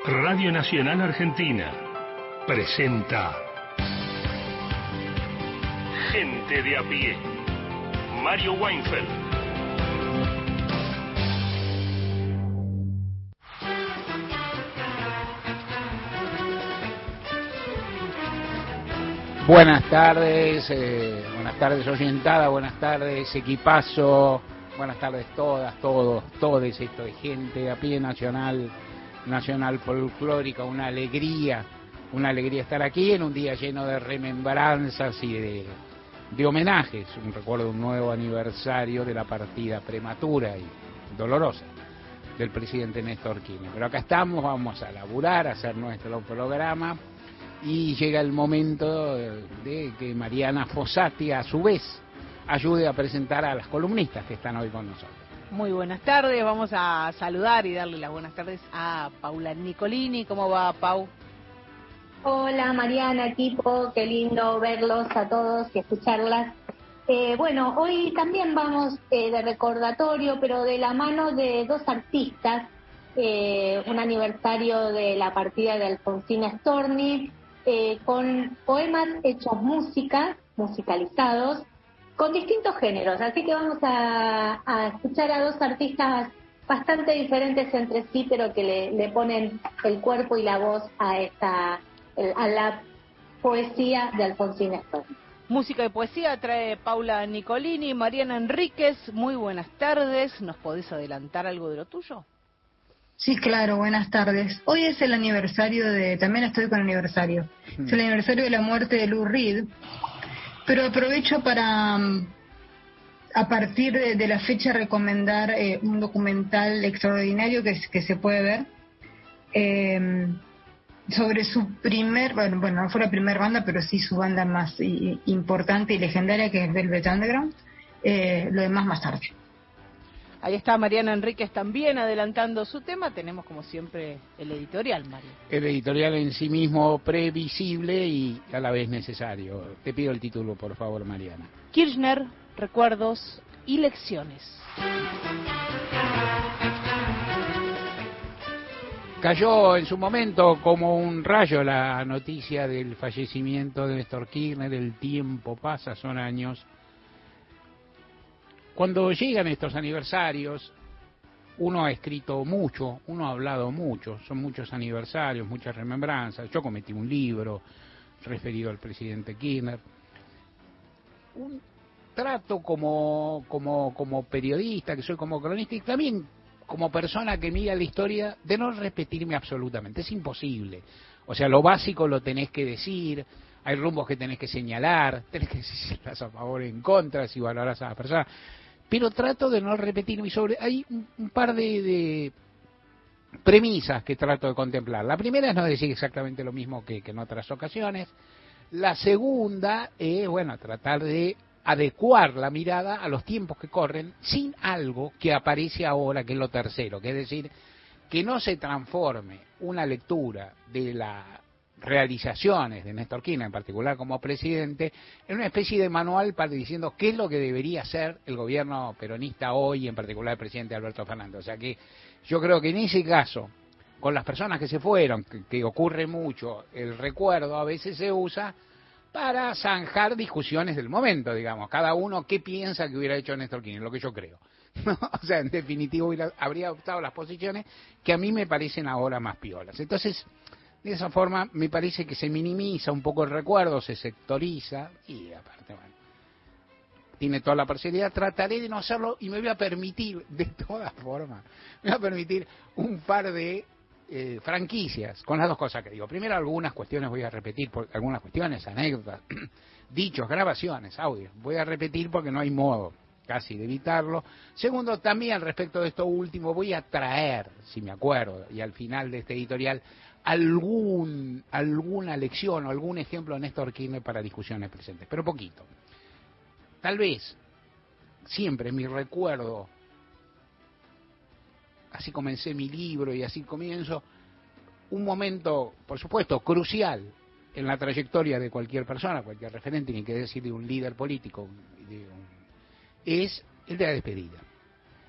Radio Nacional Argentina presenta Gente de a pie. Mario Weinfeld. Buenas tardes oyentada, buenas tardes equipazo, buenas tardes todas, todos, esto es Gente de a pie nacional folclórica, una alegría estar aquí en un día lleno de remembranzas y de homenajes, recuerdo un nuevo aniversario de la partida prematura y dolorosa del presidente Néstor Kirchner. Pero acá estamos, vamos a laburar, a hacer nuestro programa y llega el momento de que Mariana Fossati a su vez ayude a presentar a las columnistas que están hoy con nosotros. Muy buenas tardes, vamos a saludar y darle las buenas tardes a Paula Nicolini. ¿Cómo va, Pau? Hola Mariana, equipo, qué lindo verlos a todos y escucharlas. Bueno, hoy también vamos de recordatorio, pero de la mano de dos artistas, un aniversario de la partida de Alfonsina Storni, con poemas hechos musicalizados, con distintos géneros, así que vamos a escuchar a dos artistas bastante diferentes entre sí, pero que le ponen el cuerpo y la voz a la poesía de Alfonsina Storni. Música y poesía trae Paula Nicolini. Mariana Enríquez, muy buenas tardes. ¿Nos podés adelantar algo de lo tuyo? Sí, claro, buenas tardes. Hoy es el aniversario también estoy con aniversario. Es el aniversario de la muerte de Lou Reed, pero aprovecho para, a partir de la fecha, recomendar un documental extraordinario que se puede ver sobre su bueno, no fue la primera banda, pero sí su banda más importante y legendaria, que es Velvet Underground. Lo demás más tarde. Ahí está Mariana Enríquez también adelantando su tema. Tenemos como siempre el editorial, Mario. El editorial en sí mismo previsible y a la vez necesario. Te pido el título, por favor, Mariana. Kirchner, recuerdos y lecciones. Cayó en su momento como un rayo la noticia del fallecimiento de Néstor Kirchner. El tiempo pasa, son años. Cuando llegan estos aniversarios, uno ha escrito mucho, uno ha hablado mucho, son muchos aniversarios, muchas remembranzas. Yo cometí un libro referido al presidente Kirchner. Un trato como periodista, que soy como cronista, y también como persona que mira la historia, de no repetirme absolutamente. Es imposible. O sea, lo básico lo tenés que decir, hay rumbos que tenés que señalar, tenés que decir si estás a favor o en contra, si valorás a la persona. Pero trato de no repetirme hay un par de premisas que trato de contemplar. La primera es no decir exactamente lo mismo que en otras ocasiones. La segunda es, tratar de adecuar la mirada a los tiempos que corren sin algo que aparece ahora, que es lo tercero, que es decir, que no se transforme una lectura de las realizaciones de Néstor Kirchner, en particular como presidente, en una especie de manual para diciendo qué es lo que debería hacer el gobierno peronista hoy, en particular el presidente Alberto Fernández. O sea que yo creo que en ese caso, con las personas que se fueron, que ocurre mucho, el recuerdo a veces se usa para zanjar discusiones del momento, digamos, cada uno qué piensa que hubiera hecho Néstor Kirchner, lo que yo creo. ¿No? O sea, en definitivo habría adoptado las posiciones que a mí me parecen ahora más piolas. Entonces, de esa forma me parece que se minimiza un poco el recuerdo, se sectoriza y aparte, tiene toda la parcialidad. Trataré de no hacerlo y me voy a permitir, de todas formas, un par de franquicias con las dos cosas que digo. Primero, algunas cuestiones voy a repetir, algunas cuestiones, anécdotas, dichos, grabaciones, audios. Voy a repetir porque no hay modo casi de evitarlo. Segundo, también respecto de esto último, voy a traer, si me acuerdo, y al final de este editorial, alguna lección o algún ejemplo de Néstor Kirchner para discusiones presentes, pero poquito. Tal vez, siempre mi recuerdo, así comencé mi libro y así comienzo, un momento, por supuesto, crucial en la trayectoria de cualquier persona, cualquier referente, ni que decir de un líder político, es el de la despedida.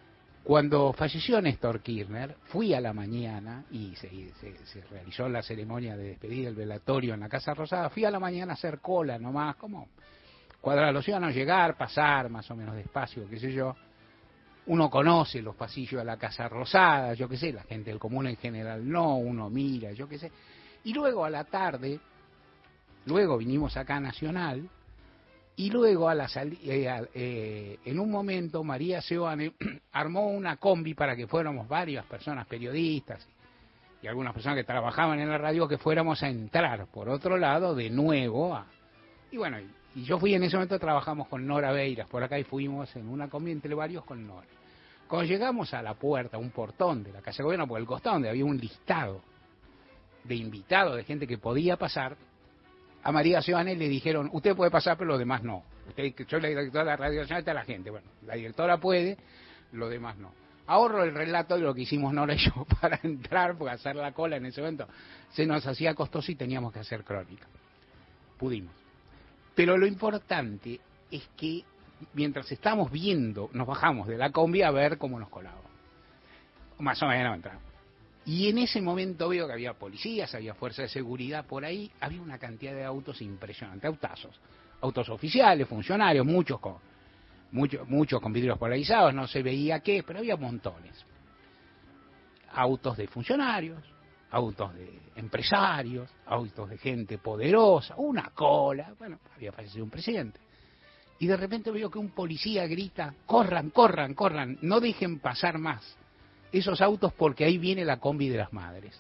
Cuando falleció Néstor Kirchner, fui a la mañana y se realizó la ceremonia de despedida, el velatorio en la Casa Rosada. Fui a la mañana a hacer cola nomás, como cuadrar los ciudadanos, llegar, pasar más o menos despacio, qué sé yo. Uno conoce los pasillos de la Casa Rosada, yo qué sé, la gente del común en general no, uno mira, yo qué sé. Y luego a la tarde, luego vinimos acá a Nacional, y luego en un momento María Seoane armó una combi para que fuéramos varias personas, periodistas y algunas personas que trabajaban en la radio, que fuéramos a entrar por otro lado de nuevo y bueno, y yo fui en ese momento, trabajamos con Nora Beiras por acá y fuimos en una combi entre varios con Nora. Cuando llegamos a la puerta, un portón de la Casa de Gobierno, por el costado donde había un listado de invitados, de gente que podía pasar, a María Seoane le dijeron, usted puede pasar, pero los demás no. Yo soy la directora de la Radio Nacional, está la gente. Bueno, la directora puede, los demás no. Ahorro el relato de lo que hicimos Nora y yo para entrar, porque hacer la cola en ese momento se nos hacía costoso y teníamos que hacer crónica. Pudimos. Pero lo importante es que mientras estamos viendo, nos bajamos de la combi a ver cómo nos colábamos. Más o menos entramos. Y en ese momento veo que había policías, había fuerzas de seguridad por ahí, había una cantidad de autos impresionante, autos oficiales, funcionarios, muchos con vidrios polarizados, no se veía qué, pero había montones. Autos de funcionarios, autos de empresarios, autos de gente poderosa, una cola, bueno, había fallecido un presidente. Y de repente veo que un policía grita, corran, corran, corran, no dejen pasar más esos autos porque ahí viene la combi de las madres.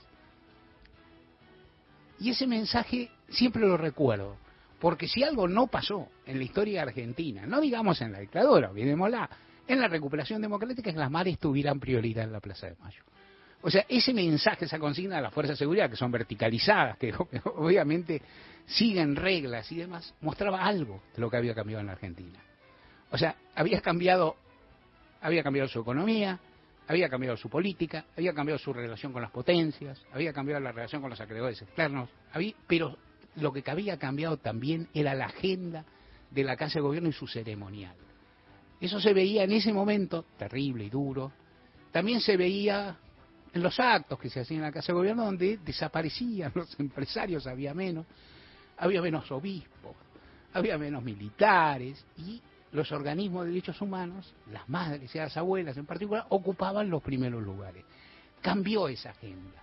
Y ese mensaje siempre lo recuerdo, porque si algo no pasó en la historia argentina, no digamos en la dictadura, olvidémosla, en la recuperación democrática, es que las madres tuvieran prioridad en la Plaza de Mayo. O sea, ese mensaje, esa consigna de las fuerzas de seguridad, que son verticalizadas, que obviamente siguen reglas y demás, mostraba algo de lo que había cambiado en la Argentina. O sea, había cambiado su economía, había cambiado su política, había cambiado su relación con las potencias, había cambiado la relación con los acreedores externos, pero lo que había cambiado también era la agenda de la Casa de Gobierno y su ceremonial. Eso se veía en ese momento, terrible y duro. También se veía en los actos que se hacían en la Casa de Gobierno, donde desaparecían los empresarios, había menos obispos, había menos militares, y los organismos de derechos humanos, las madres y las abuelas en particular, ocupaban los primeros lugares. Cambió esa agenda.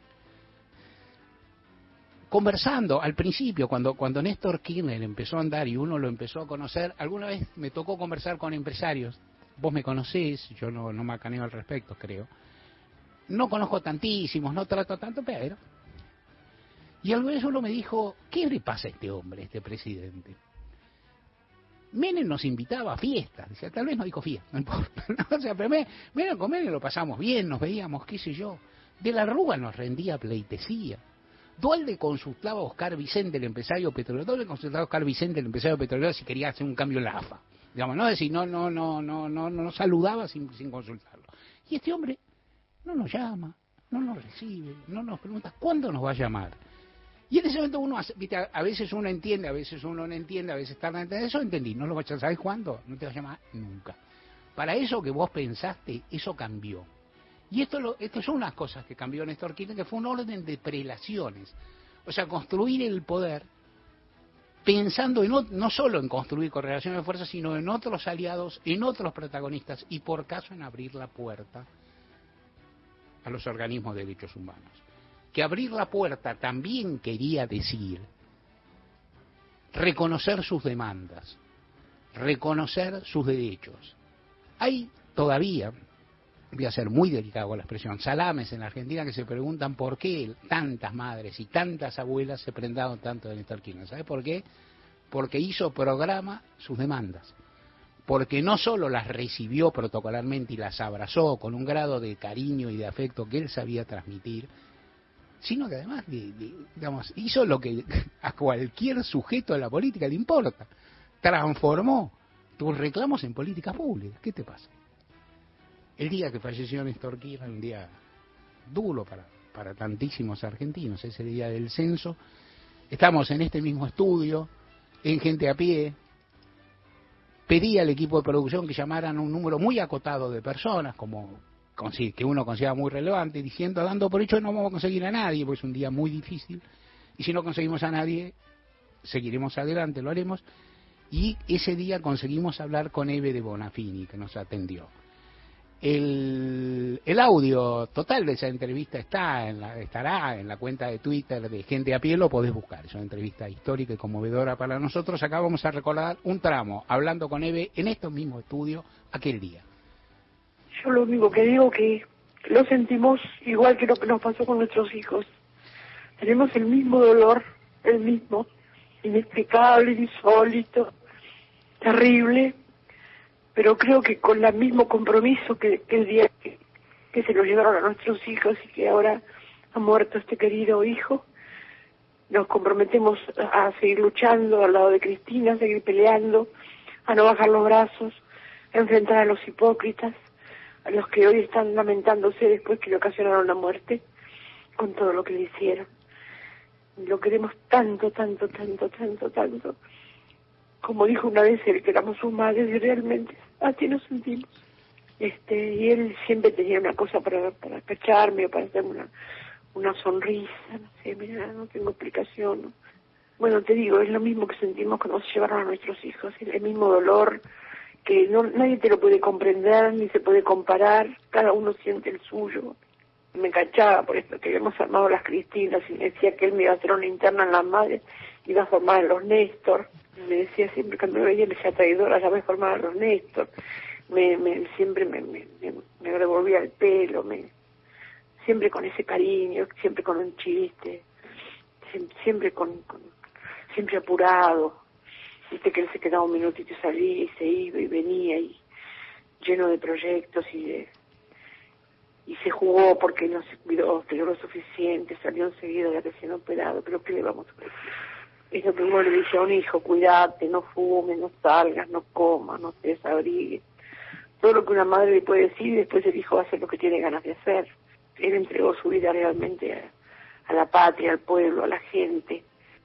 Conversando al principio, cuando Néstor Kirchner empezó a andar y uno lo empezó a conocer, alguna vez me tocó conversar con empresarios. Vos me conocés, yo no macaneo al respecto, creo. No conozco tantísimos, no trato tanto, pero... Y algo de eso uno me dijo, ¿qué le pasa a este hombre, a este presidente? Menem nos invitaba a fiestas, decía, tal vez no dijo fiesta, no importa, ¿no? O sea, pero Menem con Menem lo pasamos bien, nos veíamos, qué sé yo. De la Rúa nos rendía pleitesía. Dualde consultaba a Oscar Vicente, el empresario petrolero, si quería hacer un cambio en la AFA. Digamos, no decir, no saludaba sin consultarlo. Y este hombre no nos llama, no nos recibe, no nos pregunta cuándo nos va a llamar. Y en ese momento uno, a veces uno entiende, a veces uno no entiende, a veces tarda en entender. Eso entendí, no lo vas a ¿sabes cuándo? No te va a llamar nunca. Para eso que vos pensaste, eso cambió. Y esto son unas cosas que cambió Néstor Kirchner, que fue un orden de prelaciones. O sea, construir el poder pensando no solo en construir correlaciones de fuerza, sino en otros aliados, en otros protagonistas, y por caso en abrir la puerta a los organismos de derechos humanos. Que abrir la puerta también quería decir reconocer sus demandas, reconocer sus derechos. Hay todavía, voy a ser muy delicado con la expresión, salames en la Argentina que se preguntan por qué tantas madres y tantas abuelas se prendaron tanto de Néstor Kirchner. ¿Sabe por qué? Porque hizo programa sus demandas. Porque no solo las recibió protocolarmente y las abrazó con un grado de cariño y de afecto que él sabía transmitir, sino que además digamos, hizo lo que a cualquier sujeto de la política le importa. Transformó tus reclamos en políticas públicas. ¿Qué te pasa? El día que falleció Néstor Kirchner, un día duro para tantísimos argentinos, ese día del censo, estamos en este mismo estudio, en Gente a Pie, pedí al equipo de producción que llamaran un número muy acotado de personas, como que uno considera muy relevante, dando por hecho que no vamos a conseguir a nadie, porque es un día muy difícil, y si no conseguimos a nadie, seguiremos adelante, lo haremos. Y ese día conseguimos hablar con Eve de Bonafini, que nos atendió. El audio total de esa entrevista estará en la cuenta de Twitter de Gente a Pie, lo podés buscar. Es una entrevista histórica y conmovedora para nosotros. Acá vamos a recordar un tramo, hablando con Eve en estos mismos estudios aquel día. Yo lo único que digo que lo sentimos igual que lo que nos pasó con nuestros hijos. Tenemos el mismo dolor, el mismo, inexplicable, insólito, terrible, pero creo que con el mismo compromiso que el día que se lo llevaron a nuestros hijos y que ahora ha muerto este querido hijo, nos comprometemos a seguir luchando al lado de Cristina, a seguir peleando, a no bajar los brazos, a enfrentar a los hipócritas, a los que hoy están lamentándose después que le ocasionaron la muerte, con todo lo que le hicieron. Lo queremos tanto, tanto, tanto, tanto, tanto. Como dijo una vez él, que éramos sus madres y realmente así nos sentimos. Y él siempre tenía una cosa para cacharme o para hacerme una sonrisa, no sé, mira, no tengo explicación, ¿no? Bueno, te digo, es lo mismo que sentimos cuando se llevaron a nuestros hijos, es el mismo dolor, que nadie te lo puede comprender, ni se puede comparar, cada uno siente el suyo. Me enganchaba por esto, que habíamos armado las Cristinas, y me decía que él me iba a hacer una interna en las madres, iba a formar a los Néstor. Me decía siempre, cuando me veía, me decía traidora, ya voy a formar a los Néstor. Siempre me revolvía el pelo, siempre con ese cariño, siempre con un chiste, siempre siempre apurado. Viste que él se quedaba un minutito y salía y se iba y venía, y lleno de proyectos y se jugó porque no se cuidó lo suficiente, salió enseguida de recién operado, pero ¿qué le vamos a decir? Es lo primero le dije a un hijo: cuídate, no fumes, no salgas, no comas, no te desabrigues. Todo lo que una madre le puede decir, y después el hijo va a hacer lo que tiene ganas de hacer. Él entregó su vida realmente a la patria, al pueblo, a la gente.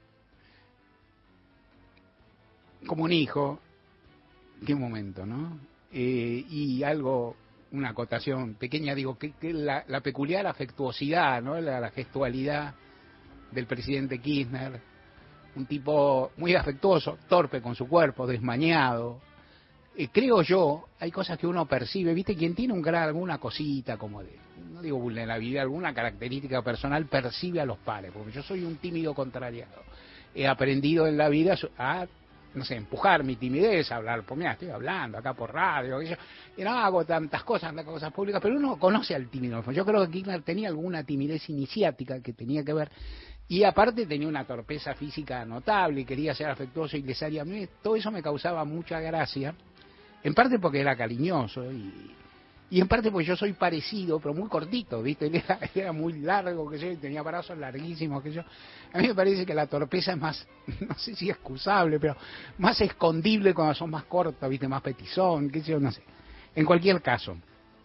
Como un hijo, qué momento, ¿no? Y algo, una acotación pequeña, digo, que la peculiar afectuosidad, ¿no? La gestualidad del presidente Kirchner, un tipo muy afectuoso, torpe con su cuerpo, desmañado. Creo yo, hay cosas que uno percibe, ¿viste? Quien tiene alguna cosita como de, no digo vulnerabilidad, alguna característica personal, percibe a los pares, porque yo soy un tímido contrariado. He aprendido en la vida a, no sé, empujar mi timidez, a hablar, pues mira, estoy hablando acá por radio, y no hago tantas cosas públicas, pero uno conoce al tímido. Yo creo que Kirchner tenía alguna timidez iniciática que tenía que ver, y aparte tenía una torpeza física notable, y quería ser afectuoso y les haría, a mí todo eso me causaba mucha gracia, en parte porque era cariñoso, y en parte porque yo soy parecido, pero muy cortito, ¿viste? Él era muy largo, que yo, y tenía brazos larguísimos, que yo. A mí me parece que la torpeza es más, no sé si excusable, pero más escondible cuando son más cortos, ¿viste? Más petizón, qué sé yo, no sé. En cualquier caso,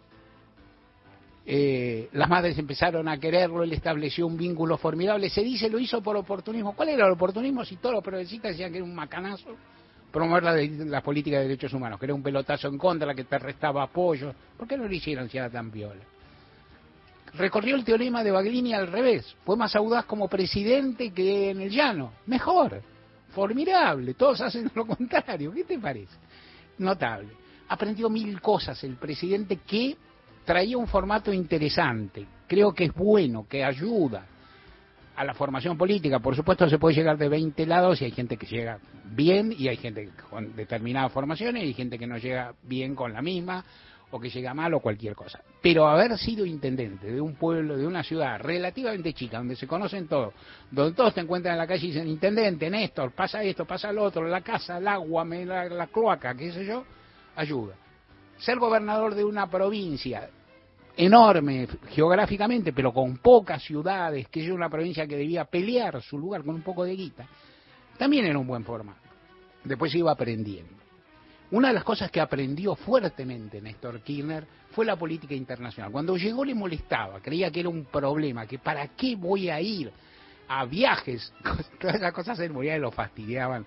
las madres empezaron a quererlo, él estableció un vínculo formidable, se dice, lo hizo por oportunismo. ¿Cuál era el oportunismo? Si todos los progresistas decían que era un macanazo promover la política de derechos humanos, que era un pelotazo en contra, que te restaba apoyo. ¿Por qué no lo hicieron si era tan viola? Recorrió el teorema de Baglini al revés. Fue más audaz como presidente que en el llano. Mejor. Formidable. Todos hacen lo contrario. ¿Qué te parece? Notable. Aprendió 1000 cosas el presidente, que traía un formato interesante. Creo que es bueno, que ayuda a la formación política. Por supuesto se puede llegar de 20 lados, y hay gente que llega bien y hay gente con determinadas formaciones y hay gente que no llega bien con la misma, o que llega mal o cualquier cosa. Pero haber sido intendente de un pueblo, de una ciudad relativamente chica, donde se conocen todos, donde todos te encuentran en la calle y dicen: intendente, Néstor, pasa esto, pasa lo otro, la casa, el agua, la cloaca, qué sé yo, ayuda. Ser gobernador de una provincia enorme geográficamente, pero con pocas ciudades, que es una provincia que debía pelear su lugar con un poco de guita, también era un buen formato. Después se iba aprendiendo. Una de las cosas que aprendió fuertemente Néstor Kirchner fue la política internacional. Cuando llegó le molestaba, creía que era un problema, que para qué voy a ir a viajes, todas esas cosas se morían y lo fastidiaban.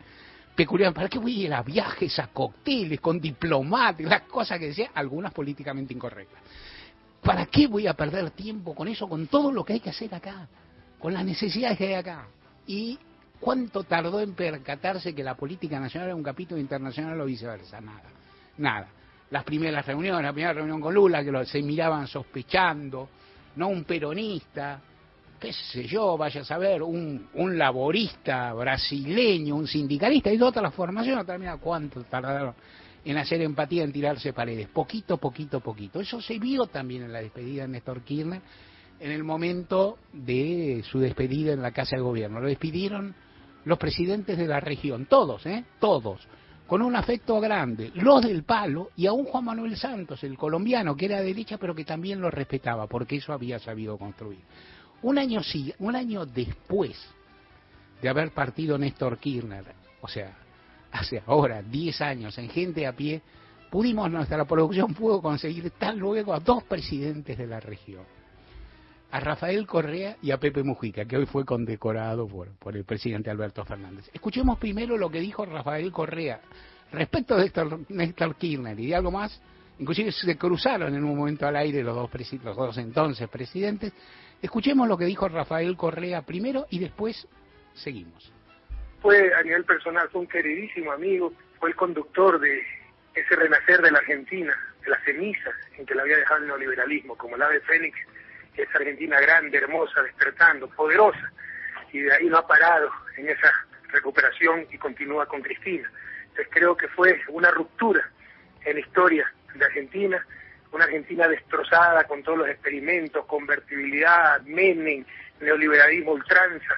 peculiar. ¿Para qué voy a ir a viajes, a cócteles, con diplomáticos, las cosas que decía, algunas políticamente incorrectas? ¿Para qué voy a perder tiempo con eso, con todo lo que hay que hacer acá, con las necesidades que hay acá? Y ¿cuánto tardó en percatarse que la política nacional era un capítulo internacional o viceversa? Nada. La primera reunión con Lula, que se miraban sospechando, no un peronista, qué sé yo, vaya a saber, un laborista brasileño, un sindicalista y toda otra formación. Mira cuánto tardaron en hacer empatía, en tirarse paredes, poquito. Eso se vio también en la despedida de Néstor Kirchner, en el momento de su despedida en la Casa de Gobierno. Lo despidieron los presidentes de la región, todos, con un afecto grande, los del Palo, y aún Juan Manuel Santos, el colombiano, que era de derecha, pero que también lo respetaba, porque eso había sabido construir. Un año después de haber partido Néstor Kirchner, o sea, hace ahora 10 años, en Gente a Pie, nuestra producción pudo conseguir tan luego a 2 presidentes de la región, a Rafael Correa y a Pepe Mujica, que hoy fue condecorado por el presidente Alberto Fernández. Escuchemos primero lo que dijo Rafael Correa respecto de Néstor Kirchner y de algo más. Inclusive se cruzaron en un momento al aire los dos entonces presidentes. Escuchemos lo que dijo Rafael Correa primero y después seguimos. Fue, a nivel personal, fue un queridísimo amigo, fue el conductor de ese renacer de la Argentina, de las cenizas en que la había dejado el neoliberalismo, como el ave fénix, esa Argentina grande, hermosa, despertando, poderosa, y de ahí no ha parado en esa recuperación y continúa con Cristina. Entonces creo que fue una ruptura en la historia de Argentina, una Argentina destrozada con todos los experimentos, convertibilidad, Menem, neoliberalismo, ultranza,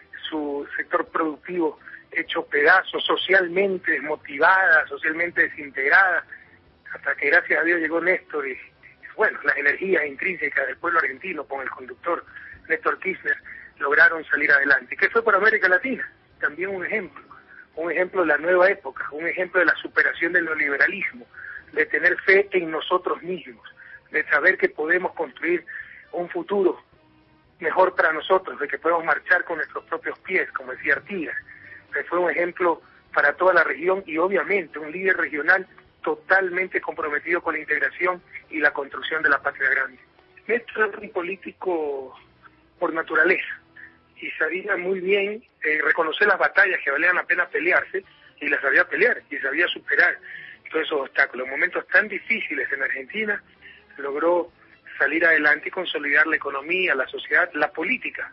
su sector productivo hecho pedazos, socialmente desmotivada, socialmente desintegrada, hasta que gracias a Dios llegó Néstor y bueno, las energías intrínsecas del pueblo argentino con el conductor Néstor Kirchner lograron salir adelante. ¿Qué fue para América Latina? También un ejemplo de la nueva época, un ejemplo de la superación del neoliberalismo, de tener fe en nosotros mismos, de saber que podemos construir un futuro mejor para nosotros, de que podemos marchar con nuestros propios pies, como decía Artigas. Fue un ejemplo para toda la región y obviamente un líder regional totalmente comprometido con la integración y la construcción de la patria grande. Néstor era un político por naturaleza y sabía muy bien reconocer las batallas que valían la pena pelearse y las sabía pelear y sabía superar todos esos obstáculos. En momentos tan difíciles en Argentina logró salir adelante y consolidar la economía, la sociedad, la política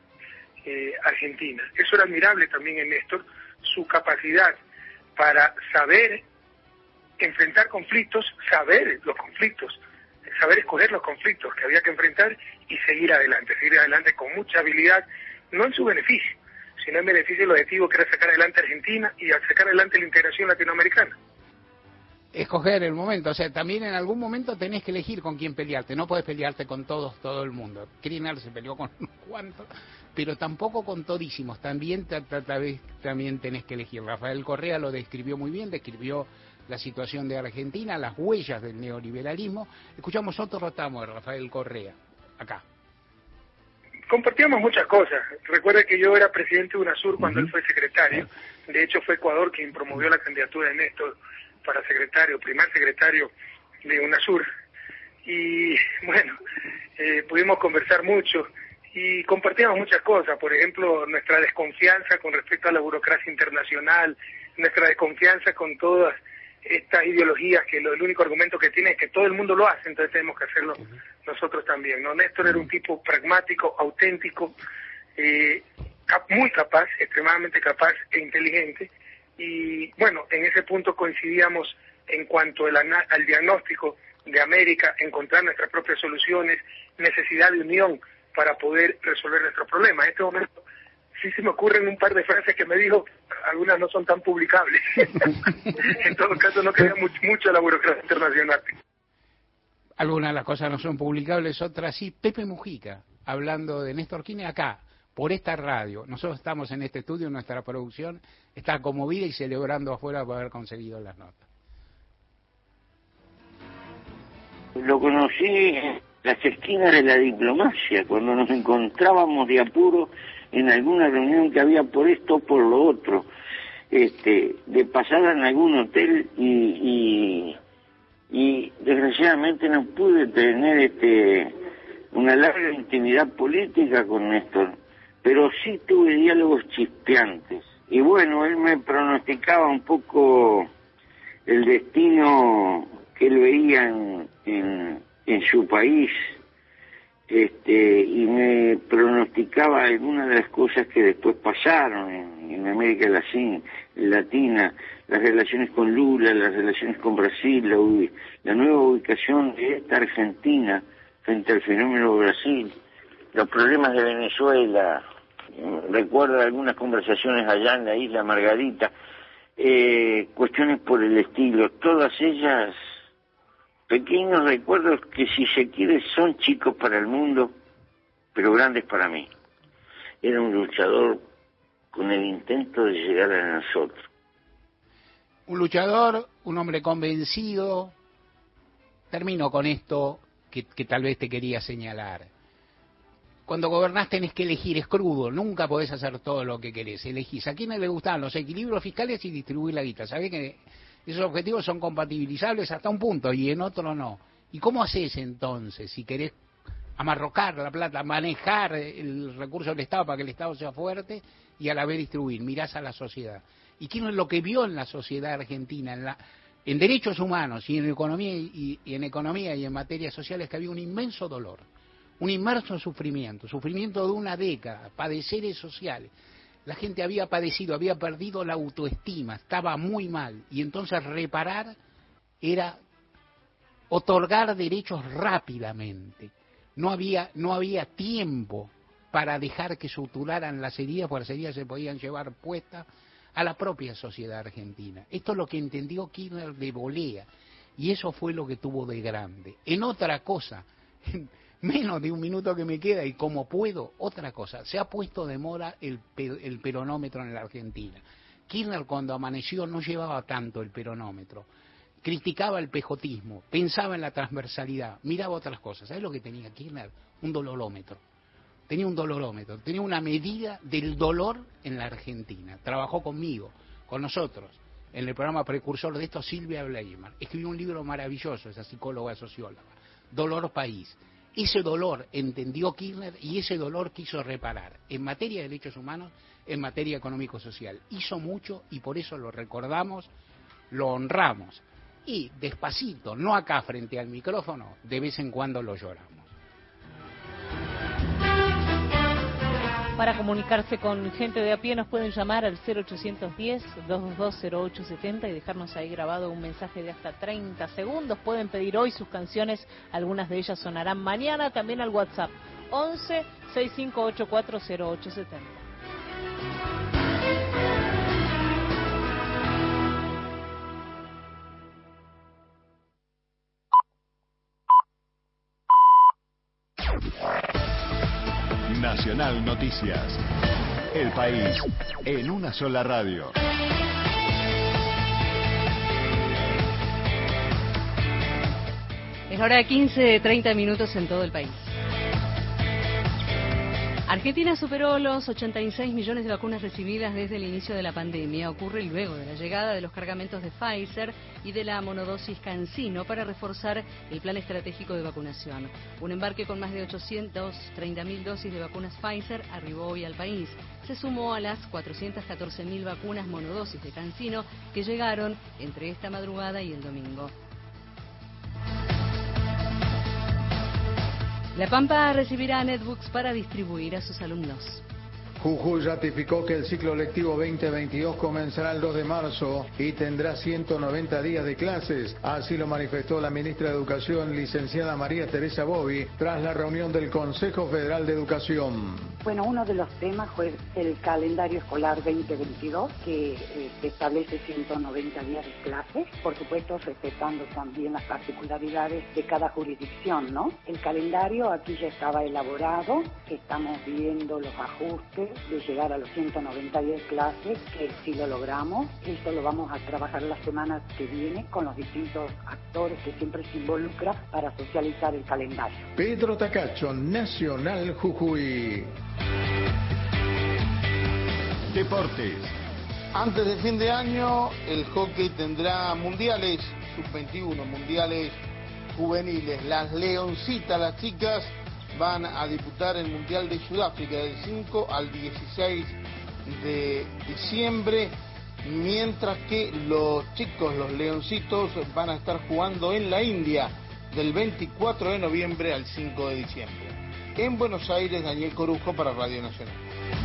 argentina. Eso era admirable también en Néstor, su capacidad para saber enfrentar conflictos, saber los conflictos, saber escoger los conflictos que había que enfrentar y seguir adelante con mucha habilidad, no en su beneficio, sino en beneficio del objetivo que era sacar adelante a Argentina y sacar adelante la integración latinoamericana. Escoger el momento, o sea, también en algún momento tenés que elegir con quién pelearte, no podés pelearte con todos, todo el mundo. Kirchner se peleó con unos cuantos, pero tampoco con todísimos, también tenés que elegir. Rafael Correa lo describió muy bien, describió la situación de Argentina, las huellas del neoliberalismo. Escuchamos otro tramo de Rafael Correa, acá. Compartíamos muchas cosas. Recuerda que yo era presidente de UNASUR cuando él fue secretario. De hecho, fue Ecuador quien promovió la candidatura de Néstor para primer secretario de UNASUR. Y bueno, pudimos conversar mucho y compartíamos muchas cosas. Por ejemplo, nuestra desconfianza con respecto a la burocracia internacional, nuestra desconfianza con todas estas ideologías que el único argumento que tiene es que todo el mundo lo hace, entonces tenemos que hacerlo nosotros también, ¿no? Néstor era un tipo pragmático, auténtico, muy capaz, extremadamente capaz e inteligente, y bueno, en ese punto coincidíamos en cuanto al diagnóstico de América, encontrar nuestras propias soluciones, necesidad de unión para poder resolver nuestros problemas. En este momento sí se me ocurren un par de frases que me dijo, algunas no son tan publicables. En todo caso no quería mucho la burocracia internacional. Algunas de las cosas no son publicables, otras sí. Pepe Mujica, hablando de Néstor Kirchner acá, por esta radio. Nosotros estamos en este estudio, nuestra producción está conmovida y celebrando afuera por haber conseguido las notas. Lo conocí en las esquinas de la diplomacia, cuando nos encontrábamos de apuro en alguna reunión que había por esto o por lo otro. de pasada en algún hotel y desgraciadamente no pude tener una larga intimidad política con Néstor, pero sí tuve diálogos chispeantes. Y bueno, él me pronosticaba un poco el destino que él veía en su país, y me pronosticaba algunas de las cosas que después pasaron en América Latina, las relaciones con Lula, las relaciones con Brasil, la nueva ubicación de esta Argentina frente al fenómeno Brasil, los problemas de Venezuela. Recuerdo algunas conversaciones allá en la isla Margarita, cuestiones por el estilo, todas ellas pequeños recuerdos que, si se quiere, son chicos para el mundo, pero grandes para mí. Era un luchador con el intento de llegar a nosotros. Un luchador, un hombre convencido. Termino con esto que tal vez te quería señalar. Cuando gobernás tenés que elegir, es crudo, nunca podés hacer todo lo que querés, elegís. ¿A quiénes le gustaban los equilibrios fiscales y distribuir la guita? ¿Sabés que esos objetivos son compatibilizables hasta un punto y en otro no? ¿Y cómo haces entonces si querés amarrocar la plata, manejar el recurso del Estado para que el Estado sea fuerte y a la vez distribuir? Mirás a la sociedad. ¿Y quién es lo que vio en la sociedad argentina, en derechos humanos y en economía y en materias sociales, que había un inmenso dolor? Un inmenso sufrimiento de una década, padeceres sociales. La gente había padecido, había perdido la autoestima, estaba muy mal, y entonces reparar era otorgar derechos rápidamente. No había tiempo para dejar que suturaran las heridas, porque las heridas se podían llevar puestas a la propia sociedad argentina. Esto es lo que entendió Kirchner de volea, y eso fue lo que tuvo de grande. En otra cosa, menos de un minuto que me queda y como puedo, otra cosa, se ha puesto de moda el peronómetro en la Argentina. Kirchner, cuando amaneció, no llevaba tanto el peronómetro, criticaba el pejotismo, pensaba en la transversalidad, miraba otras cosas. ¿Sabes lo que tenía Kirchner? Un dolorómetro. Tenía un dolorómetro, tenía una medida del dolor en la Argentina. Trabajó conmigo, con nosotros, en el programa precursor de esto, Silvia Bleiman. Escribió un libro maravilloso, esa psicóloga socióloga, Dolor País. Ese dolor entendió Kirchner y ese dolor quiso reparar en materia de derechos humanos, en materia económico-social. Hizo mucho y por eso lo recordamos, lo honramos. Y despacito, no acá frente al micrófono, de vez en cuando lo lloramos. Para comunicarse con gente de a pie nos pueden llamar al 0810-222-0870 y dejarnos ahí grabado un mensaje de hasta 30 segundos. Pueden pedir hoy sus canciones, algunas de ellas sonarán mañana, también al WhatsApp 11-6584-0870. Nacional Noticias. El país en una sola radio. Es hora de 15:30 minutos en todo el país. Argentina superó los 86 millones de vacunas recibidas desde el inicio de la pandemia. Ocurre luego de la llegada de los cargamentos de Pfizer y de la monodosis CanSino para reforzar el plan estratégico de vacunación. Un embarque con más de 830.000 dosis de vacunas Pfizer arribó hoy al país. Se sumó a las 414.000 vacunas monodosis de CanSino que llegaron entre esta madrugada y el domingo. La Pampa recibirá netbooks para distribuir a sus alumnos. Jujuy ratificó que el ciclo lectivo 2022 comenzará el 2 de marzo y tendrá 190 días de clases. Así lo manifestó la ministra de Educación, licenciada María Teresa Bobbi, tras la reunión del Consejo Federal de Educación. Bueno, uno de los temas fue el calendario escolar 2022, que establece 190 días de clases, por supuesto respetando también las particularidades de cada jurisdicción, ¿no? El calendario aquí ya estaba elaborado, estamos viendo los ajustes de llegar a los 190 días de clases, que si lo logramos, esto lo vamos a trabajar la semana que viene con los distintos actores que siempre se involucran para socializar el calendario. Pedro Tacacho, Nacional Jujuy. Deportes. Antes de fin de año, el hockey tendrá mundiales sub-21, mundiales juveniles. Las Leoncitas, las chicas, van a disputar el Mundial de Sudáfrica del 5 al 16 de diciembre, mientras que los chicos, los Leoncitos, van a estar jugando en la India del 24 de noviembre al 5 de diciembre. En Buenos Aires, Daniel Corujo para Radio Nacional.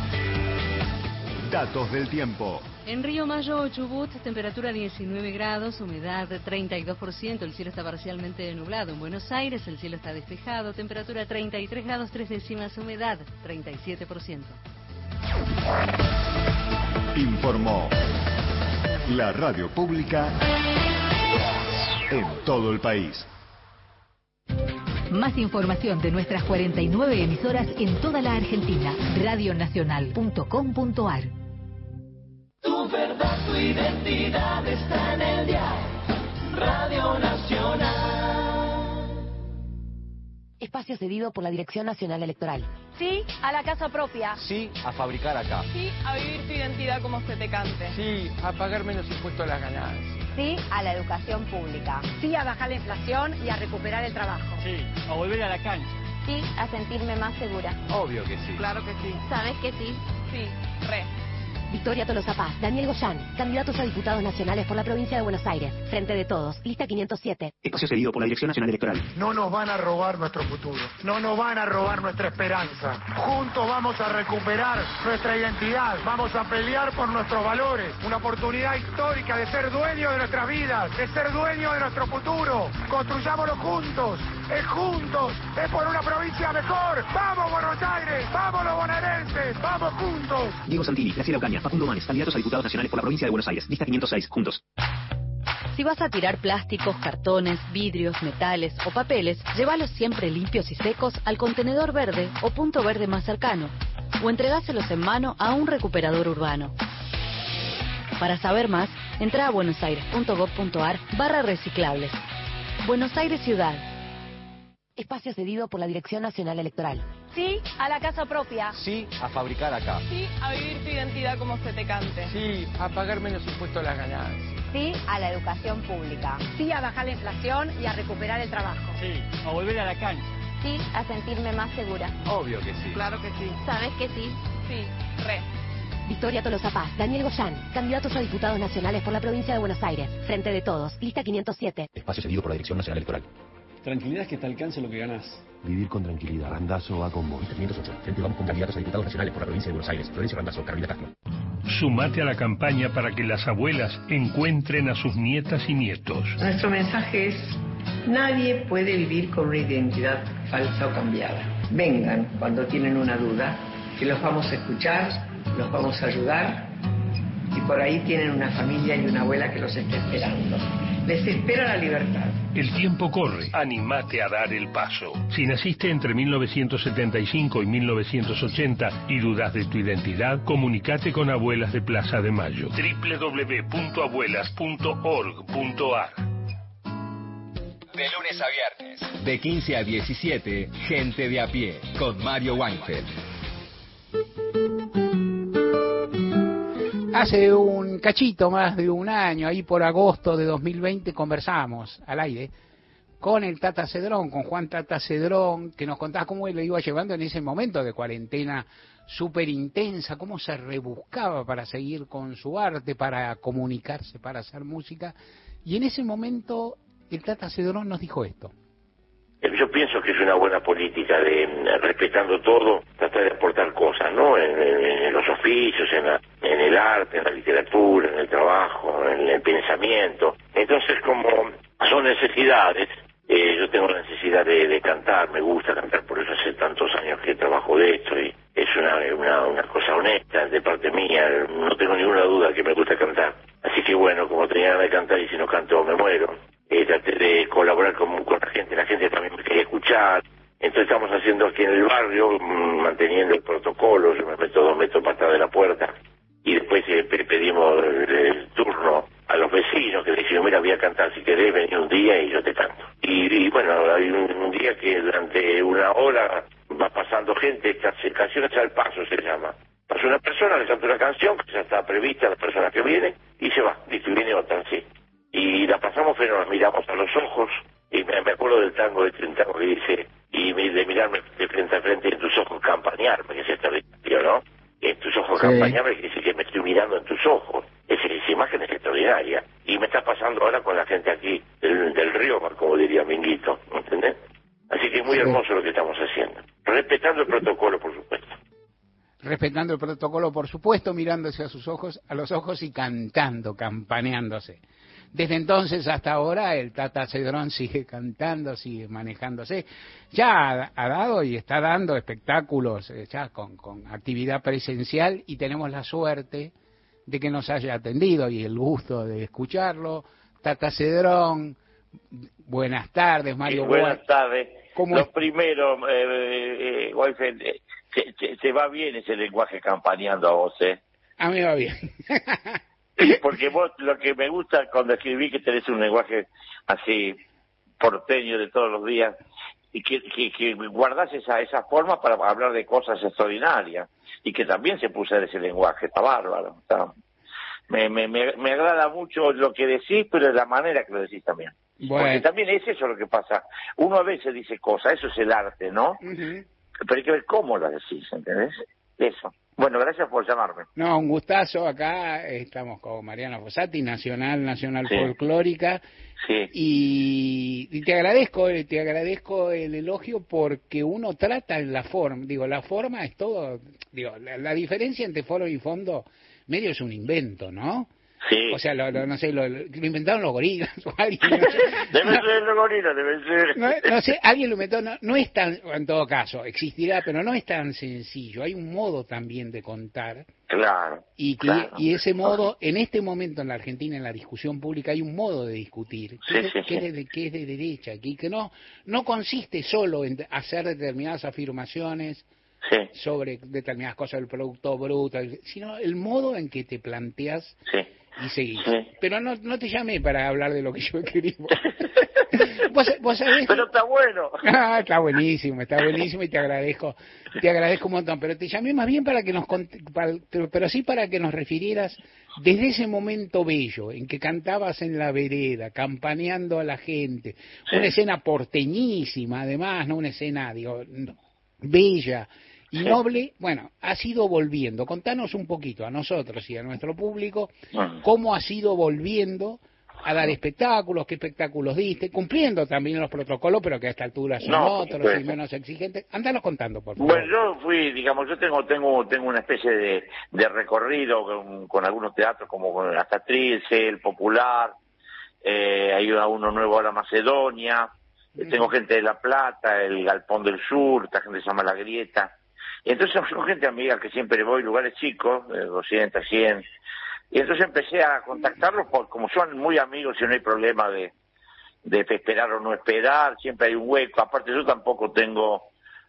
Datos del tiempo. En Río Mayo, Chubut, temperatura 19 grados, humedad 32%, el cielo está parcialmente nublado. En Buenos Aires, el cielo está despejado, temperatura 33 grados 3 décimas, humedad 37%. Informó la radio pública en todo el país. Más información de nuestras 49 emisoras en toda la Argentina. Radionacional.com.ar. Tu verdad, tu identidad está en el diario Radio Nacional. Espacio cedido por la Dirección Nacional Electoral. Sí a la casa propia. Sí a fabricar acá. Sí a vivir tu identidad como se te cante. Sí a pagar menos impuestos a las ganancias. Sí a la educación pública. Sí a bajar la inflación y a recuperar el trabajo. Sí a volver a la cancha. Sí a sentirme más segura. Obvio que sí. Claro que sí. ¿Sabes que sí? Sí, re. Victoria Tolosa Paz, Daniel Goyán, candidatos a diputados nacionales por la provincia de Buenos Aires. Frente de Todos, lista 507. Espacio cedido por la Dirección Nacional Electoral. No nos van a robar nuestro futuro, no nos van a robar nuestra esperanza. Juntos vamos a recuperar nuestra identidad, vamos a pelear por nuestros valores. Una oportunidad histórica de ser dueños de nuestras vidas, de ser dueños de nuestro futuro. Construyámoslo juntos, es por una provincia mejor. ¡Vamos Buenos Aires! ¡Vamos los bonaerenses! ¡Vamos juntos! Diego Santini, Graciela Ocaña, Facundo Manes, candidatos a diputados nacionales por la provincia de Buenos Aires. Lista 506, juntos. Si vas a tirar plásticos, cartones, vidrios, metales o papeles, llévalos siempre limpios y secos al contenedor verde o punto verde más cercano, o entregáselos en mano a un recuperador urbano. Para saber más, entra a buenosaires.gov.ar/reciclables. Buenos Aires Ciudad. Espacio cedido por la Dirección Nacional Electoral. Sí a la casa propia. Sí a fabricar acá. Sí a vivir tu identidad como se te cante. Sí a pagar menos impuestos a las ganancias. Sí a la educación pública. Sí a bajar la inflación y a recuperar el trabajo. Sí a volver a la cancha. Sí a sentirme más segura. Obvio que sí. Claro que sí. ¿Sabes que sí? Sí, re. Victoria Tolosa Paz, Daniel Goyán, candidatos a diputados nacionales por la provincia de Buenos Aires. Frente de Todos, lista 507. Espacio cedido por la Dirección Nacional Electoral. Tranquilidad es que te alcance lo que ganás. Vivir con tranquilidad. Randazzo va con vos. 508. Frente vamos con candidatos a diputados nacionales por la provincia de Buenos Aires. Florencio Randazzo, Carolina Castro. Sumate a la campaña para que las abuelas encuentren a sus nietas y nietos. Nuestro mensaje es: nadie puede vivir con una identidad falsa o cambiada. Vengan cuando tienen una duda, que los vamos a escuchar, los vamos a ayudar, y por ahí tienen una familia y una abuela que los está esperando. Les espera la libertad. El tiempo corre. Animate a dar el paso. Si naciste entre 1975 y 1980 y dudas de tu identidad, comunicate con Abuelas de Plaza de Mayo. www.abuelas.org.ar. De lunes a viernes, de 15 a 17, Gente de a pie, con Mario Weinfeld. Hace un cachito más de un año, ahí por agosto de 2020, conversamos al aire con el Tata Cedrón, con Juan Tata Cedrón, que nos contaba cómo él lo iba llevando en ese momento de cuarentena súper intensa, cómo se rebuscaba para seguir con su arte, para comunicarse, para hacer música. Y en ese momento el Tata Cedrón nos dijo esto. Yo pienso que es una buena política de, respetando todo, tratar de aportar cosas, ¿no? En los oficios, en el arte, en la literatura, en el trabajo, en el pensamiento. Entonces, como son necesidades, yo tengo la necesidad de cantar, me gusta cantar, por eso hace tantos años que trabajo de esto, y es una cosa honesta de parte mía, no tengo ninguna duda que me gusta cantar. Así que bueno, como tenía ganas de cantar, y si no canto me muero. Traté de colaborar con la gente también me quería escuchar, entonces estamos haciendo aquí en el barrio, manteniendo el protocolo, yo me meto patada de la puerta, y después pedimos el turno a los vecinos que decían: mira, voy a cantar, si querés venir un día y yo te canto. Y bueno, hay un día que durante una hora va pasando gente, canciones al paso se llama, Es una persona, le canta una canción que ya está prevista, la persona que viene, y se va, listo, y viene otra, sí. Y la pasamos, pero nos miramos a los ojos, y me acuerdo del tango de Trentano que dice, y de mirarme de frente a frente y en tus ojos campañarme, que es extraordinario, ¿no? En tus ojos campañarme, que dice que me estoy mirando en tus ojos. Esa imagen es extraordinaria. Y me está pasando ahora con la gente aquí del río, como diría Minguito, ¿entendés? Así que es muy hermoso lo que estamos haciendo. Respetando el protocolo, por supuesto. Respetando el protocolo, por supuesto, mirándose a los ojos y cantando, campaneándose. Desde entonces hasta ahora el Tata Cedrón sigue cantando, sigue manejándose. Ya ha dado y está dando espectáculos ya con actividad presencial, y tenemos la suerte de que nos haya atendido y el gusto de escucharlo. Tata Cedrón, buenas tardes, Mario. Buenas tardes. ¿Cómo Primero, Wolfen, te va bien ese lenguaje campaneando a vos, ¿eh? A mí va bien. Porque vos, lo que me gusta cuando escribí, que tenés un lenguaje así porteño de todos los días, y que guardás esa forma para hablar de cosas extraordinarias, y que también se puso en ese lenguaje, está bárbaro. Me agrada mucho lo que decís, pero de la manera que lo decís también. Bueno. Porque también es eso lo que pasa. Uno a veces dice cosas, eso es el arte, ¿no? Pero hay que ver cómo las decís, ¿entendés? Eso. Bueno, gracias por llamarme. No, un gustazo. Acá estamos con Mariana Fossati, Nacional Sí. Folclórica. Sí. Y te agradezco el elogio, porque uno trata en la forma. Digo, la forma es todo. Digo, la diferencia entre foro y fondo medio es un invento, ¿no? Sí. O sea, no sé, lo inventaron los gorilas o alguien. Debe ser los gorilas, debe ser. No sé, alguien lo inventó. No es tan, en todo caso, existirá, pero no es tan sencillo. Hay un modo también de contar. Claro. Y ese modo, en este momento en la Argentina, en la discusión pública, hay un modo de discutir que es de derecha, que no consiste solo en hacer determinadas afirmaciones sobre determinadas cosas del Producto Bruto, sino el modo en que te planteas y seguís. Pero no te llamé para hablar de lo que yo escribo. ¿Vos sabés? Pero está bueno. Está buenísimo y te agradezco un montón. Pero te llamé más bien para que para que nos refirieras desde ese momento bello en que cantabas en la vereda, campaneando a la gente, una escena porteñísima, además, no una escena, bella y noble. Bueno, has ido volviendo. Contanos un poquito a nosotros y a nuestro público cómo has ido volviendo a dar espectáculos, qué espectáculos diste, cumpliendo también los protocolos, pero que a esta altura son otros y menos exigentes. Andanos contando, por favor. Bueno, yo fui, yo tengo una especie de recorrido con algunos teatros, como con hasta Trilce, el Popular, hay uno nuevo ahora, Macedonia, tengo gente de La Plata, el Galpón del Sur, esta gente se llama La Grieta. Entonces son gente amiga que siempre voy, lugares chicos, 200, 100. Y entonces empecé a contactarlos, como son muy amigos y no hay problema de esperar o no esperar, siempre hay un hueco. Aparte yo tampoco tengo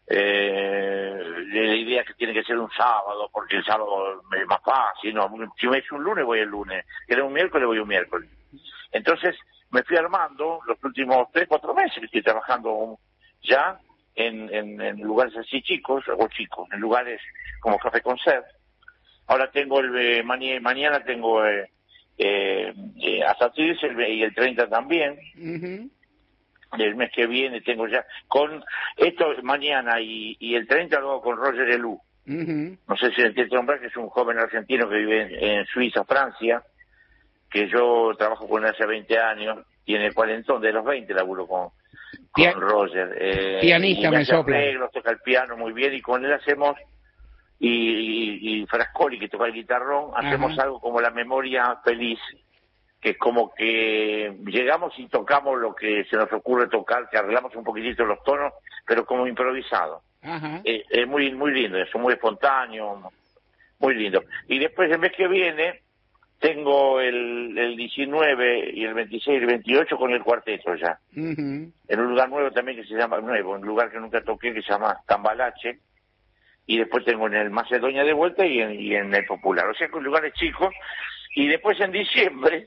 la idea que tiene que ser un sábado, porque el sábado es más fácil, ¿no? Si me es un lunes, voy el lunes. Si era un miércoles, voy un miércoles. Entonces me fui armando los últimos 3-4 meses que estoy trabajando ya en lugares así chicos, en lugares como Café Concert. Ahora tengo mañana tengo hasta Trilce y el 30 también. El mes que viene tengo ya con esto mañana y el 30 luego con Roger Elú. No sé si entiendes nombrar, que es un joven argentino que vive en Suiza, Francia, que yo trabajo con él hace 20 años, tiene 40, de los 20 laburo con Roger. Pianista, me sopla. Arreglos, toca el piano muy bien, y con él hacemos, y Frascoli, que toca el guitarrón, hacemos algo como La Memoria Feliz, que es como que llegamos y tocamos lo que se nos ocurre tocar, que arreglamos un poquitito los tonos, pero como improvisado. Es muy muy lindo, es muy espontáneo, muy lindo. Y después el mes que viene tengo el 19 y el 26 y el 28 con el cuarteto ya. En un lugar nuevo también que se llama, un lugar que nunca toqué, que se llama Tambalache. Y después tengo en el Macedonia de vuelta y en el Popular. O sea, con lugares chicos. Y después en diciembre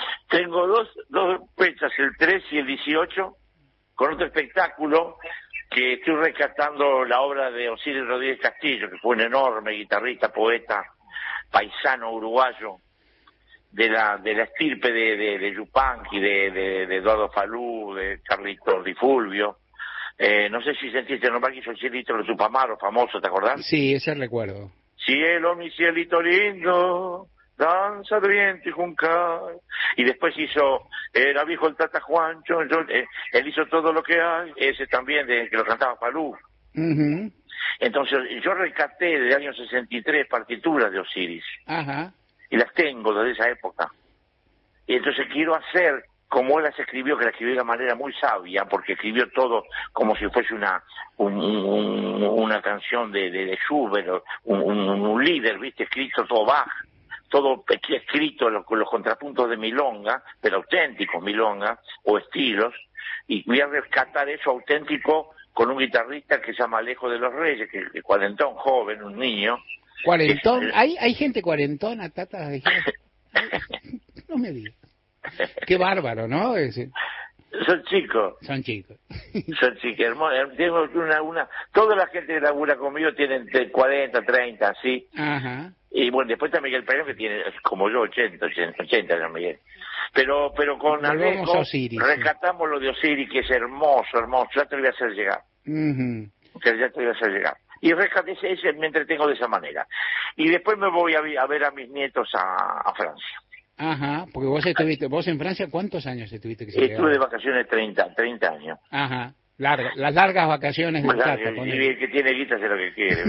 tengo dos fechas, el 3 y el 18, con otro espectáculo que estoy rescatando la obra de Osiris Rodríguez Castillo, que fue un enorme guitarrista, poeta, paisano uruguayo, de la estirpe de Yupanqui, de Eduardo Falú, de Carlitos Di Fulvio. No sé si sentiste nombrar que hizo el cielito de Tupamaro, famoso, ¿te acordás? Sí, ese recuerdo. Cielo, mi cielito lindo, danza de viento y juncal. Y después hizo, era viejo el Tata Juancho, él hizo todo lo que hay, ese también, que lo cantaba Falú. Uh-huh. Entonces, yo rescaté del año 63 partituras de Osiris. Ajá. Y las tengo desde esa época. Y entonces quiero hacer como él las escribió, que la escribió de una manera muy sabia, porque escribió todo como si fuese una canción de Schubert, un líder, ¿viste? Escrito todo Bach, todo escrito con los contrapuntos de milonga, pero auténticos milonga, o estilos, y voy a rescatar eso auténtico con un guitarrista que se llama Alejo de los Reyes, que es cuarentón, joven, un niño. ¿Cuarentón? ¿Hay gente cuarentona, Tata? No me digas. Qué bárbaro, ¿no? Son chicos. Son chicos. Son chicos, hermosos. Tengo toda la gente que labura conmigo tienen 40, 30, así. Ajá. Y bueno, después está Miguel Perón, que tiene, como yo, 80 era Miguel. Pero con Alejo rescatamos lo de Osiris, que es hermoso. Ya te lo voy a hacer llegar. Ya te lo voy a hacer llegar. Y rescaté ese, me entretengo de esa manera. Y después me voy a ver a mis nietos a Francia. Ajá, porque vos en Francia, ¿cuántos años estuviste? Estuve de vacaciones 30 años. Ajá, las largas vacaciones del Tata. Y el que tiene guita hace lo que quiere.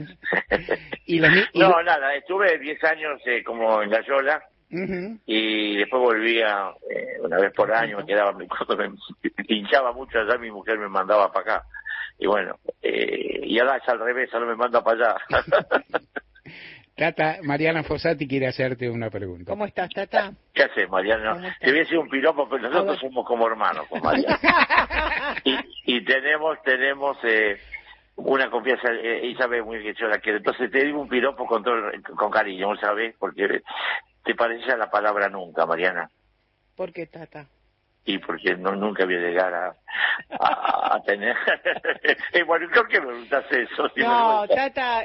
Nada, estuve 10 años como en La Yola, y después volvía una vez por año, me quedaba, cuando me hinchaba mucho allá, mi mujer me mandaba para acá. Y bueno, y ahora es al revés, ahora me manda para allá. Tata, Mariana Fossati quiere hacerte una pregunta. ¿Cómo estás, Tata? ¿Qué haces, Mariana? Te voy a decir un piropo, pero nosotros somos como hermanos con Mariana. y tenemos una confianza, ella sabe muy bien que yo la quiero. Entonces te digo un piropo con cariño, ¿sabes? Porque te parece a la palabra nunca, Mariana. ¿Por qué, Tata? Y porque nunca voy a llegar a tener... bueno, ¿por qué me preguntas eso? No, Tata,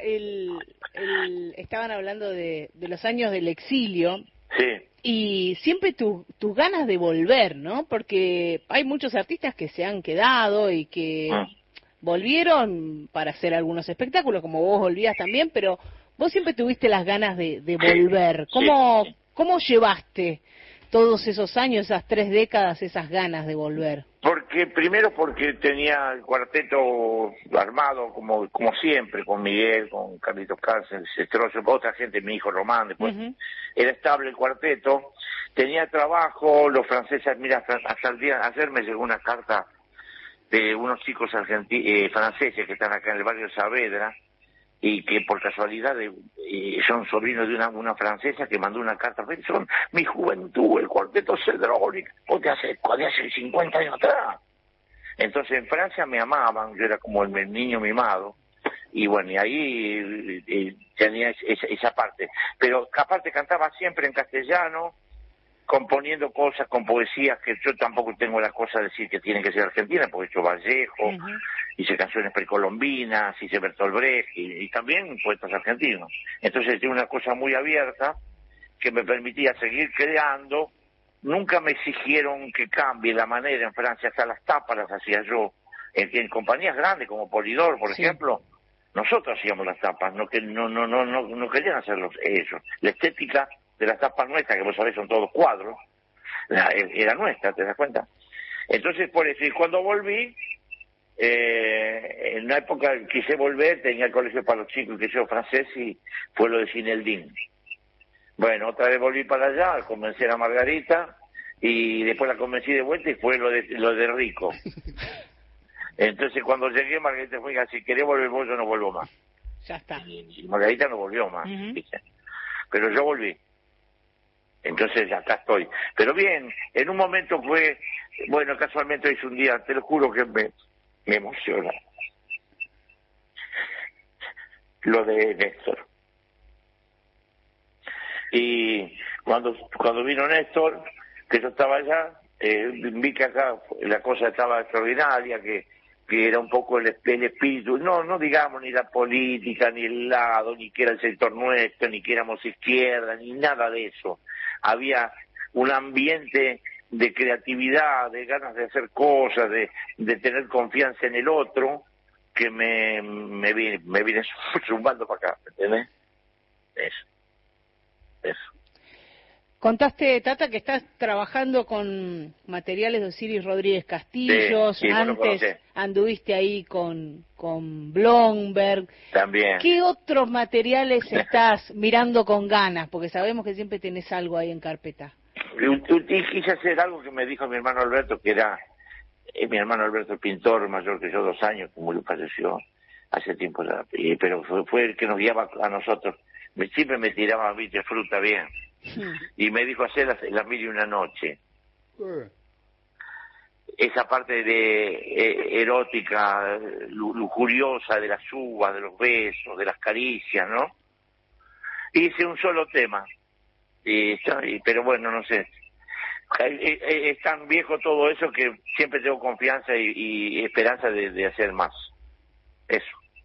estaban hablando de los años del exilio. Sí. Y siempre tus ganas de volver, ¿no? Porque hay muchos artistas que se han quedado y que volvieron para hacer algunos espectáculos, como vos volvías también, pero vos siempre tuviste las ganas de volver. ¿Cómo llevaste todos esos años, esas 3 décadas, esas ganas de volver? Primero porque tenía el cuarteto armado como siempre, con Miguel, con Carlitos Cárcel, otra gente, mi hijo Román, después era estable el cuarteto, tenía trabajo, los franceses, mira, hasta el día, ayer me llegó una carta de unos chicos franceses que están acá en el barrio Saavedra, y que por casualidad son sobrinos de una francesa que mandó una carta, son mi juventud, el cuarteto Cedrón, de hace 50 años atrás. Entonces en Francia me amaban, yo era como el niño mimado, y bueno, y ahí tenía esa parte. Pero aparte cantaba siempre en castellano, componiendo cosas con poesías, que yo tampoco tengo la cosa de decir que tienen que ser argentinas, porque he hecho Vallejo, hice canciones precolombinas, hice Bertolt Brecht, y también poetas argentinos. Entonces tengo una cosa muy abierta que me permitía seguir creando. Nunca me exigieron que cambie la manera en Francia, hasta las tapas las hacía yo. En compañías grandes como Polydor, por ejemplo, nosotros hacíamos las tapas, no querían hacerlos ellos. La estética de las tapas nuestras, que vos sabés son todos cuadros, era nuestra, ¿te das cuenta? Entonces, por eso, y cuando volví, en una época quise volver, tenía el colegio para los chicos, que yo francés, y fue lo de Cineldín. Bueno, otra vez volví para allá, convencí a Margarita, y después la convencí de vuelta, y fue lo de Rico. Entonces, cuando llegué, Margarita fue, si querés volver vos, yo no vuelvo más. Ya está. Y Margarita no volvió más, ¿viste? Pero yo volví. Entonces acá estoy. Pero bien, en un momento fue, bueno, casualmente hice un día, te lo juro que me emociona. Lo de Néstor. Y cuando vino Néstor, que yo estaba allá, vi que acá la cosa estaba extraordinaria, que que era un poco el espíritu, no digamos ni la política, ni el lado, ni que era el sector nuestro, ni que éramos izquierda, ni nada de eso. Había un ambiente de creatividad, de ganas de hacer cosas, de tener confianza en el otro, que me viene zumbando para acá, ¿entendés? Eso. Contaste, Tata, que estás trabajando con materiales de Osiris Rodríguez Castillos. Sí, antes anduviste ahí con Blomberg. También. ¿Qué otros materiales estás mirando con ganas? Porque sabemos que siempre tenés algo ahí en carpeta. Quise hacer algo que me dijo mi hermano Alberto, que era... mi hermano Alberto, el pintor, mayor que yo, 2 años, como él falleció hace tiempo, pero fue el que nos guiaba a nosotros. Siempre me tiraba, viste, fruta bien. Y me dijo hacer las 1001 noche. Esa parte de erótica, lujuriosa, de las uvas, de los besos, de las caricias, ¿no? Hice un solo tema. Pero bueno, no sé. Es tan viejo todo eso que siempre tengo confianza y esperanza de hacer más. Eso.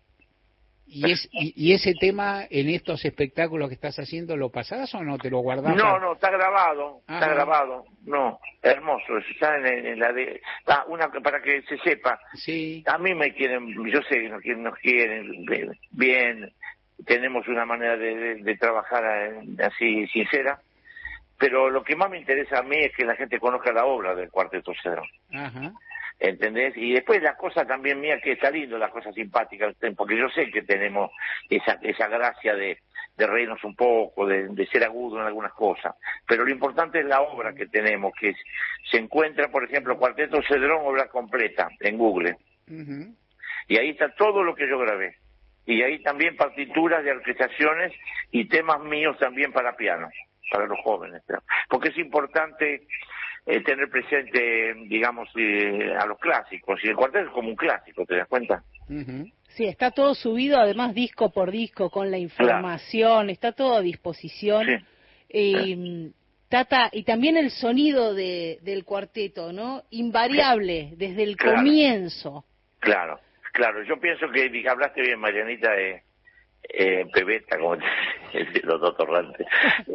¿Y ese tema en estos espectáculos que estás haciendo lo pasás o no te lo guardás? No, está grabado. Ajá. Está grabado. No, hermoso. Está en la de... para que se sepa. Sí. A mí me quieren, yo sé que nos quieren bien. Tenemos una manera de trabajar así sincera. Pero lo que más me interesa a mí es que la gente conozca la obra del Cuarteto Cedrón. Ajá. ¿Entendés? Y después la cosa también mía, que está lindo, la cosa simpática, porque yo sé que tenemos esa gracia de reírnos un poco, de ser agudo en algunas cosas. Pero lo importante es la obra que tenemos, que se encuentra, por ejemplo, Cuarteto Cedrón, obra completa, en Google. Uh-huh. Y ahí está todo lo que yo grabé. Y ahí también partituras de orquestaciones y temas míos también para piano, para los jóvenes. Porque es importante tener presente, digamos, a los clásicos. Y el cuarteto es como un clásico, ¿te das cuenta? Uh-huh. Sí, está todo subido, además disco por disco, con la información, está todo a disposición. Sí. Tata, y también el sonido del cuarteto, ¿no? Invariable, desde el comienzo. Claro. Yo pienso que hablaste bien, Marianita, pebeta, como los dos torrantes.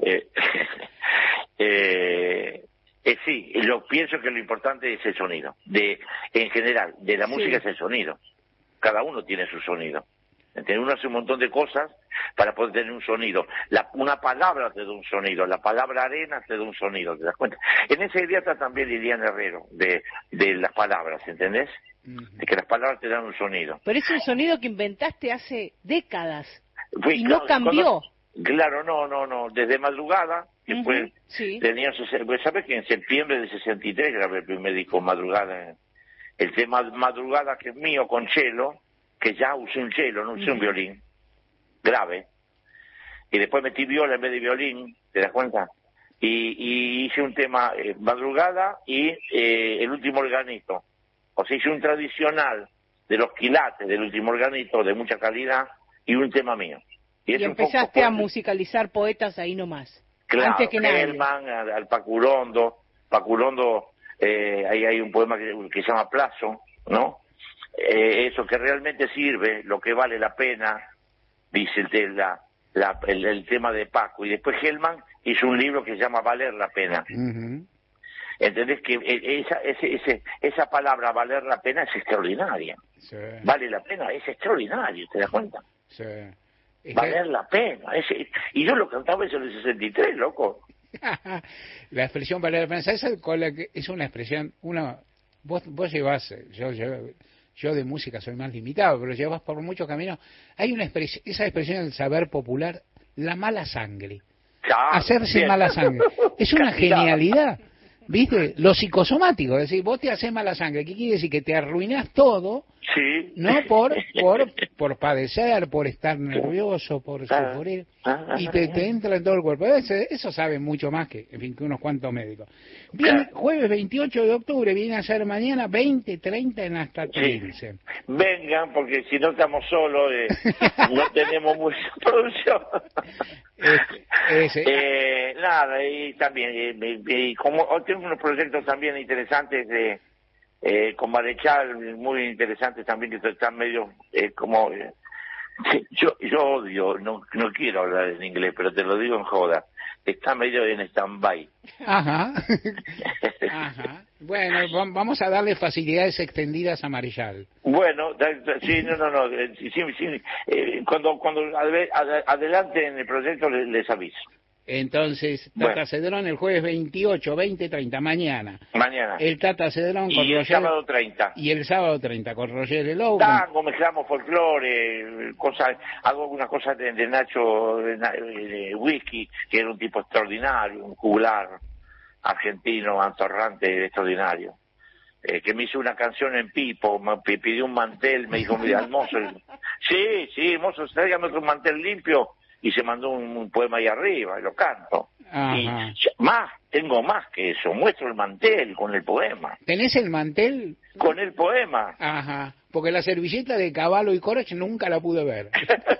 Sí, pienso que lo importante es el sonido. En general, de la música es el sonido. Cada uno tiene su sonido. ¿Entiendes? Uno hace un montón de cosas para poder tener un sonido. Una palabra te da un sonido, la palabra arena te da un sonido, ¿te das cuenta? En esa idea está también Liliana Herrero, de las palabras, ¿entendés? De que las palabras te dan un sonido. Pero es un sonido que inventaste hace décadas y no cambió. Claro, no. Desde Madrugada, que fue, tenía, ¿sabes que en septiembre de 63 grabé el primer disco, Madrugada? El tema Madrugada, que es mío, con cello, que ya usé un cello, no usé un violín, grave. Y después metí viola en vez de violín, ¿te das cuenta? Y hice un tema, Madrugada, y el último organito. O sea, hice un tradicional de los quilates del último organito, de mucha calidad, y un tema mío. Y empezaste a musicalizar poetas ahí nomás. Claro, antes que nadie. Hellman, al Pacurondo, ahí hay un poema que se llama Plazo, ¿no? Eso que realmente sirve, lo que vale la pena, dice el tema de Paco. Y después Hellman hizo un libro que se llama Valer la pena. Uh-huh. ¿Entendés? Que esa palabra, valer la pena, es extraordinaria. Sí. Vale la pena, es extraordinario, ¿te das cuenta? Sí. Valer la pena. Y yo lo cantaba eso en el 63, loco. La expresión valer la pena, ¿sabes cuál es una expresión? Vos llevás, yo de música soy más limitado, pero llevas por muchos caminos. Hay esa expresión del saber popular, la mala sangre. Hacerse mala sangre. Es una genialidad. ¿Viste? Lo psicosomático, es decir, vos te haces mala sangre, ¿qué quiere decir? Que te arruinás todo, sí. No por padecer, por estar nervioso, por sufrir, y te entra en todo el cuerpo. Eso sabe mucho más que unos cuantos médicos. Bien, jueves 28 de octubre, viene a ser mañana 20:30 en hasta 15. Sí. Vengan, porque si no estamos solos, no tenemos mucha producción. Nada, y también, como tengo unos proyectos también interesantes con Marechal, muy interesante también, que están medio como... yo odio, no quiero hablar en inglés, pero te lo digo en joda, está medio en stand-by. Ajá. Ajá. Bueno, vamos a darle facilidades extendidas a Marechal. Bueno, sí, no, sí, cuando adelante en el proyecto les aviso. Entonces, Tata Cedrón el jueves 28, 20, 30, mañana. El Tata Cedrón con Roger. Y el sábado 30. Y el sábado 30 con Roger Elou. Tango, mezclamos folclore, hago algunas cosas de Nacho de Whisky, que era un tipo extraordinario, un juglar argentino, antorrante, extraordinario. Que me hizo una canción en Pipo, me pidió un mantel, me dijo, mira, mozo, sí, mozo, tráigame otro mantel limpio. Y se mandó un poema ahí arriba, y lo canto. Ajá. Y tengo más que eso, muestro el mantel con el poema. ¿Tenés el mantel? Con el poema. Ajá, porque la servilleta de Cavallo y Corach nunca la pude ver.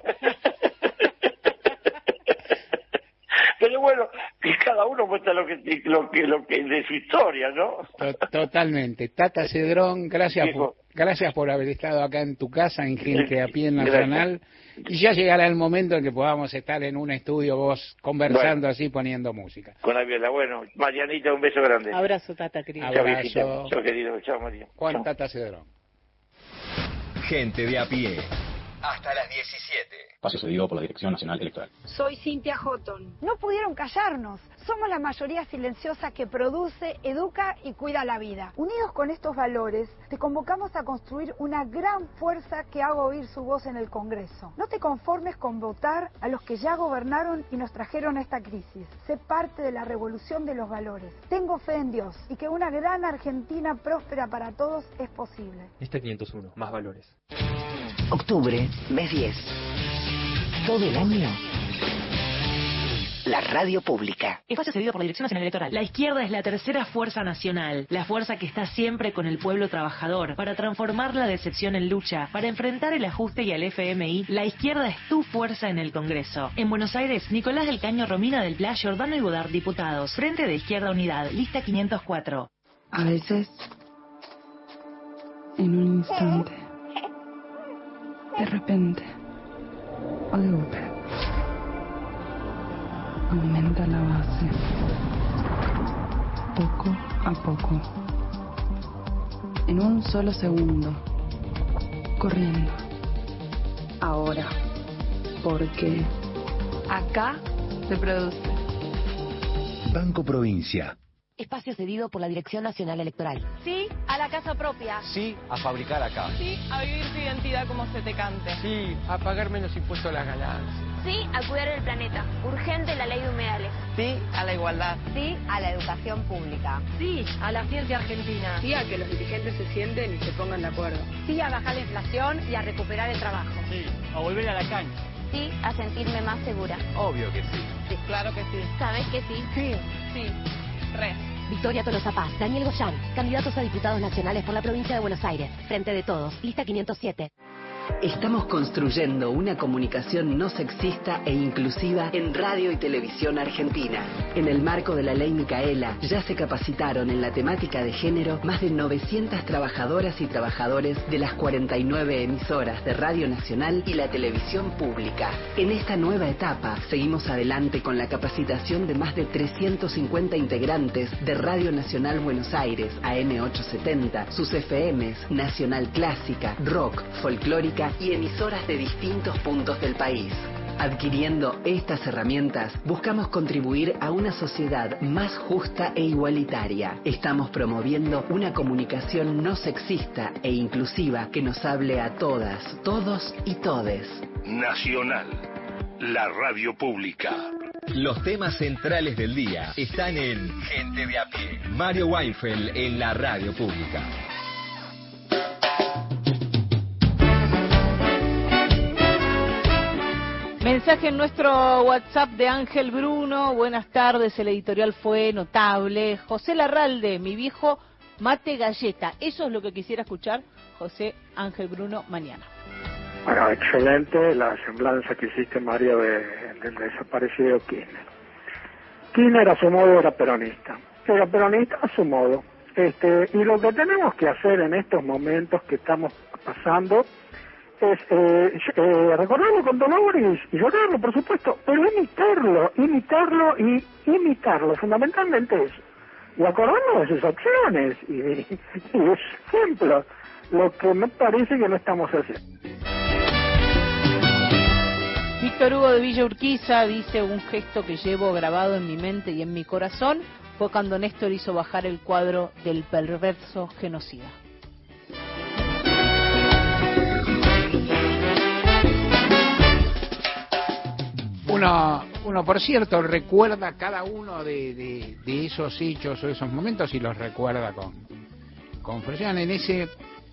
Pero bueno, que cada uno muestra lo que de su historia, ¿no? Totalmente. Tata Cedrón, gracias por haber estado acá en tu casa, en Gente a Pie Nacional. Y ya llegará el momento en que podamos estar en un estudio, vos conversando así, poniendo música. Con la viola. Bueno, Marianita, un beso grande. Abrazo, Tata, querido. Abrazo. Chao, querido. Chao, María. Juan Tata Cedrón. Gente de a pie. Hasta las 17. Espacio cedido por la Dirección Nacional Electoral. Soy Cintia Houghton. No pudieron callarnos. Somos la mayoría silenciosa que produce, educa y cuida la vida. Unidos con estos valores, te convocamos a construir una gran fuerza que haga oír su voz en el Congreso. No te conformes con votar a los que ya gobernaron y nos trajeron esta crisis. Sé parte de la revolución de los valores. Tengo fe en Dios y que una gran Argentina próspera para todos es posible. Lista 501, más valores. Octubre, mes 10. Todo el año, la radio pública. Espacio cedido por la Dirección Nacional Electoral. La izquierda es la tercera fuerza nacional, la fuerza que está siempre con el pueblo trabajador, para transformar la decepción en lucha, para enfrentar el ajuste y al FMI. La izquierda es tu fuerza en el Congreso. En Buenos Aires, Nicolás del Caño, Romina del Pla, Giordano y Godard, diputados. Frente de Izquierda Unidad, lista 504. A veces, en un instante, de repente, o de golpe, aumenta la base, poco a poco, en un solo segundo, corriendo. Ahora, porque acá se produce. Banco Provincia. Espacio cedido por la Dirección Nacional Electoral. Sí a la casa propia. Sí a fabricar acá. Sí a vivir tu identidad como se te cante. Sí a pagar menos impuestos a las ganancias. Sí a cuidar el planeta. Urgente la ley de humedales. Sí a la igualdad. Sí a la educación pública. Sí a la ciencia argentina. Sí a que los dirigentes se sienten y se pongan de acuerdo. Sí a bajar la inflación y a recuperar el trabajo. Sí a volver a la cancha. Sí a sentirme más segura. Obvio que sí. Sí, claro que sí. ¿Sabes que sí? Sí. Re. Victoria Tolosa Paz, Daniel Goyán, candidatos a diputados nacionales por la provincia de Buenos Aires. Frente de Todos, lista 507. Estamos construyendo una comunicación no sexista e inclusiva en radio y televisión argentina. En el marco de la Ley Micaela, ya se capacitaron en la temática de género más de 900 trabajadoras y trabajadores de las 49 emisoras de Radio Nacional y la televisión pública. En esta nueva etapa, seguimos adelante con la capacitación de más de 350 integrantes de Radio Nacional Buenos Aires, AM870, sus FMs, Nacional Clásica, Rock, Folclórica y emisoras de distintos puntos del país. Adquiriendo estas herramientas, buscamos contribuir a una sociedad más justa e igualitaria. Estamos promoviendo una comunicación no sexista e inclusiva que nos hable a todas, todos y todes. Nacional, la radio pública. Los temas centrales del día están en Gente de a pie. Mario Weinfeld en la radio pública. Mensaje en nuestro WhatsApp de Ángel Bruno. Buenas tardes, el editorial fue notable. José Larralde, mi viejo mate galleta. Eso es lo que quisiera escuchar José Ángel Bruno mañana. Bueno, excelente la semblanza que hiciste, Mario, del desaparecido Kirchner. Kirchner a su modo era peronista a su modo. Y lo que tenemos que hacer en estos momentos que estamos pasando es recordarlo con dolor y llorarlo, por supuesto, pero imitarlo, fundamentalmente eso. Y acordarnos de sus acciones y de sus ejemplos, lo que me parece que no estamos haciendo. Víctor Hugo de Villa Urquiza dice: un gesto que llevo grabado en mi mente y en mi corazón fue cuando Néstor hizo bajar el cuadro del perverso genocida. Uno, por cierto, recuerda cada uno de esos hechos o esos momentos y los recuerda con frustración. En ese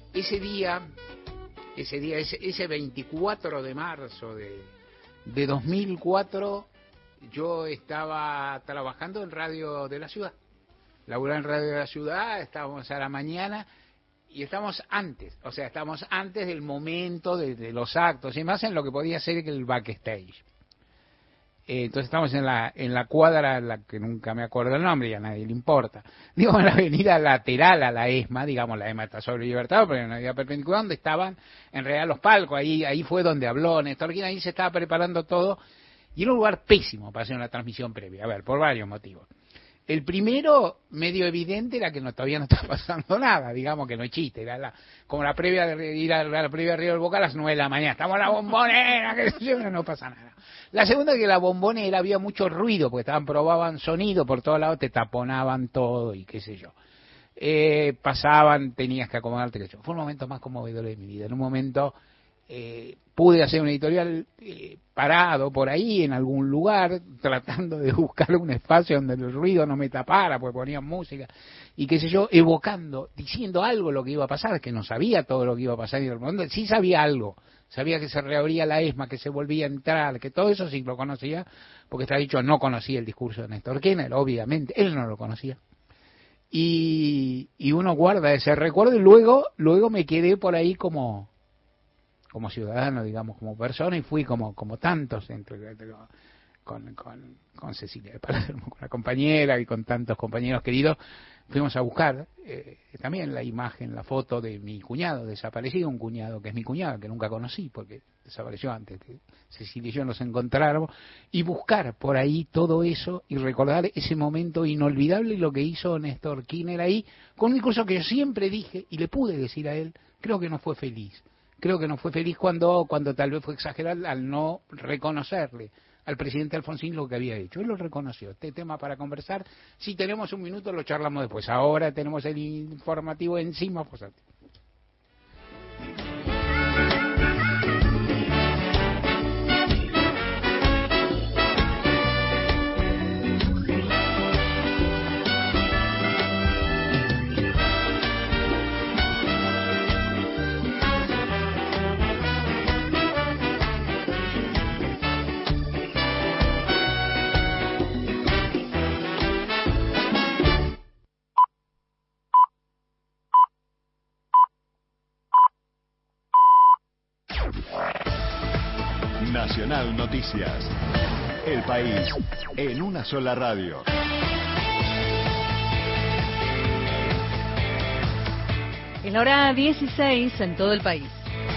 24 de marzo de 2004, yo estaba trabajando en Radio de la Ciudad. Laburaba en Radio de la Ciudad, estábamos a la mañana y estamos antes del momento de los actos y más en lo que podía ser el backstage. Entonces estamos en la cuadra, la que nunca me acuerdo el nombre y a nadie le importa, digo, en la avenida lateral a la ESMA, digamos, la ESMA está sobre Libertador, pero en la avenida perpendicular, donde estaban en realidad los palcos, ahí fue donde habló Néstor Kirchner, ahí se estaba preparando todo, y era un lugar pésimo para hacer una transmisión previa, a ver, por varios motivos. El primero, medio evidente, era que todavía no está pasando nada, digamos que no es chiste, era como la previa de ir a la previa de Río del Boca a las 9 de la mañana, estamos en la Bombonera, que no pasa nada. La segunda es que la Bombonera había mucho ruido, porque probaban sonido por todos lados, te taponaban todo y qué sé yo. Pasaban, tenías que acomodarte, qué sé yo. Fue un momento más conmovedor de mi vida, en un momento pude hacer un editorial parado por ahí en algún lugar, tratando de buscar un espacio donde el ruido no me tapara, porque ponían música y qué sé yo, evocando, diciendo algo lo que iba a pasar, que no sabía todo lo que iba a pasar, y sí sabía algo, sabía que se reabría la ESMA, que se volvía a entrar, que todo eso sí lo conocía, porque está dicho, no conocía el discurso de Néstor Kirchner, obviamente, él no lo conocía. Y uno guarda ese recuerdo y luego me quedé por ahí como ciudadano, digamos, como persona, y fui como tantos, con Cecilia de Palermo, con la compañera y con tantos compañeros queridos, fuimos a buscar también la imagen, la foto de mi cuñado desaparecido, un cuñado que es mi cuñado, que nunca conocí porque desapareció antes que Cecilia y yo nos encontráramos, y buscar por ahí todo eso y recordar ese momento inolvidable y lo que hizo Néstor Kirchner ahí, con un discurso que yo siempre dije y le pude decir a él, creo que no fue feliz cuando tal vez fue exagerar al no reconocerle al presidente Alfonsín lo que había hecho. Él lo reconoció. Este tema para conversar, si tenemos un minuto lo charlamos después. Ahora tenemos el informativo encima. Pues... Nacional Noticias. El país en una sola radio. Es la hora 16 en todo el país.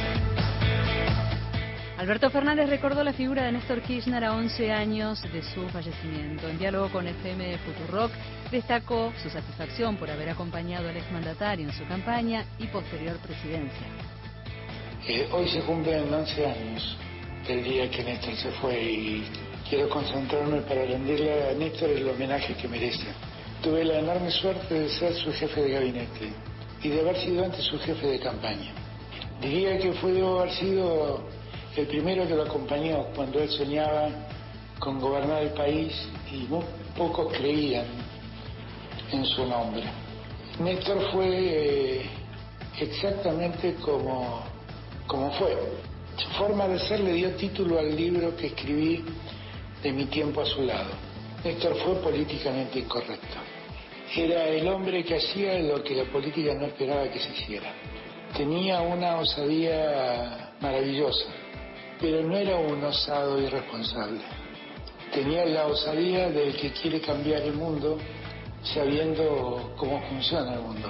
Alberto Fernández recordó la figura de Néstor Kirchner a 11 años de su fallecimiento. En diálogo con FM Futurock, destacó su satisfacción por haber acompañado al exmandatario en su campaña y posterior presidencia. Hoy se cumplen 11 años del día que Néstor se fue y quiero concentrarme para rendirle a Néstor el homenaje que merece. Tuve la enorme suerte de ser su jefe de gabinete y de haber sido antes su jefe de campaña. Diría que debo haber sido el primero que lo acompañó cuando él soñaba con gobernar el país y muy pocos creían en su nombre. Néstor fue exactamente como fue. Su forma de ser le dio título al libro que escribí de mi tiempo a su lado. Néstor fue políticamente incorrecto. Era el hombre que hacía lo que la política no esperaba que se hiciera. Tenía una osadía maravillosa, pero no era un osado irresponsable. Tenía la osadía del que quiere cambiar el mundo sabiendo cómo funciona el mundo.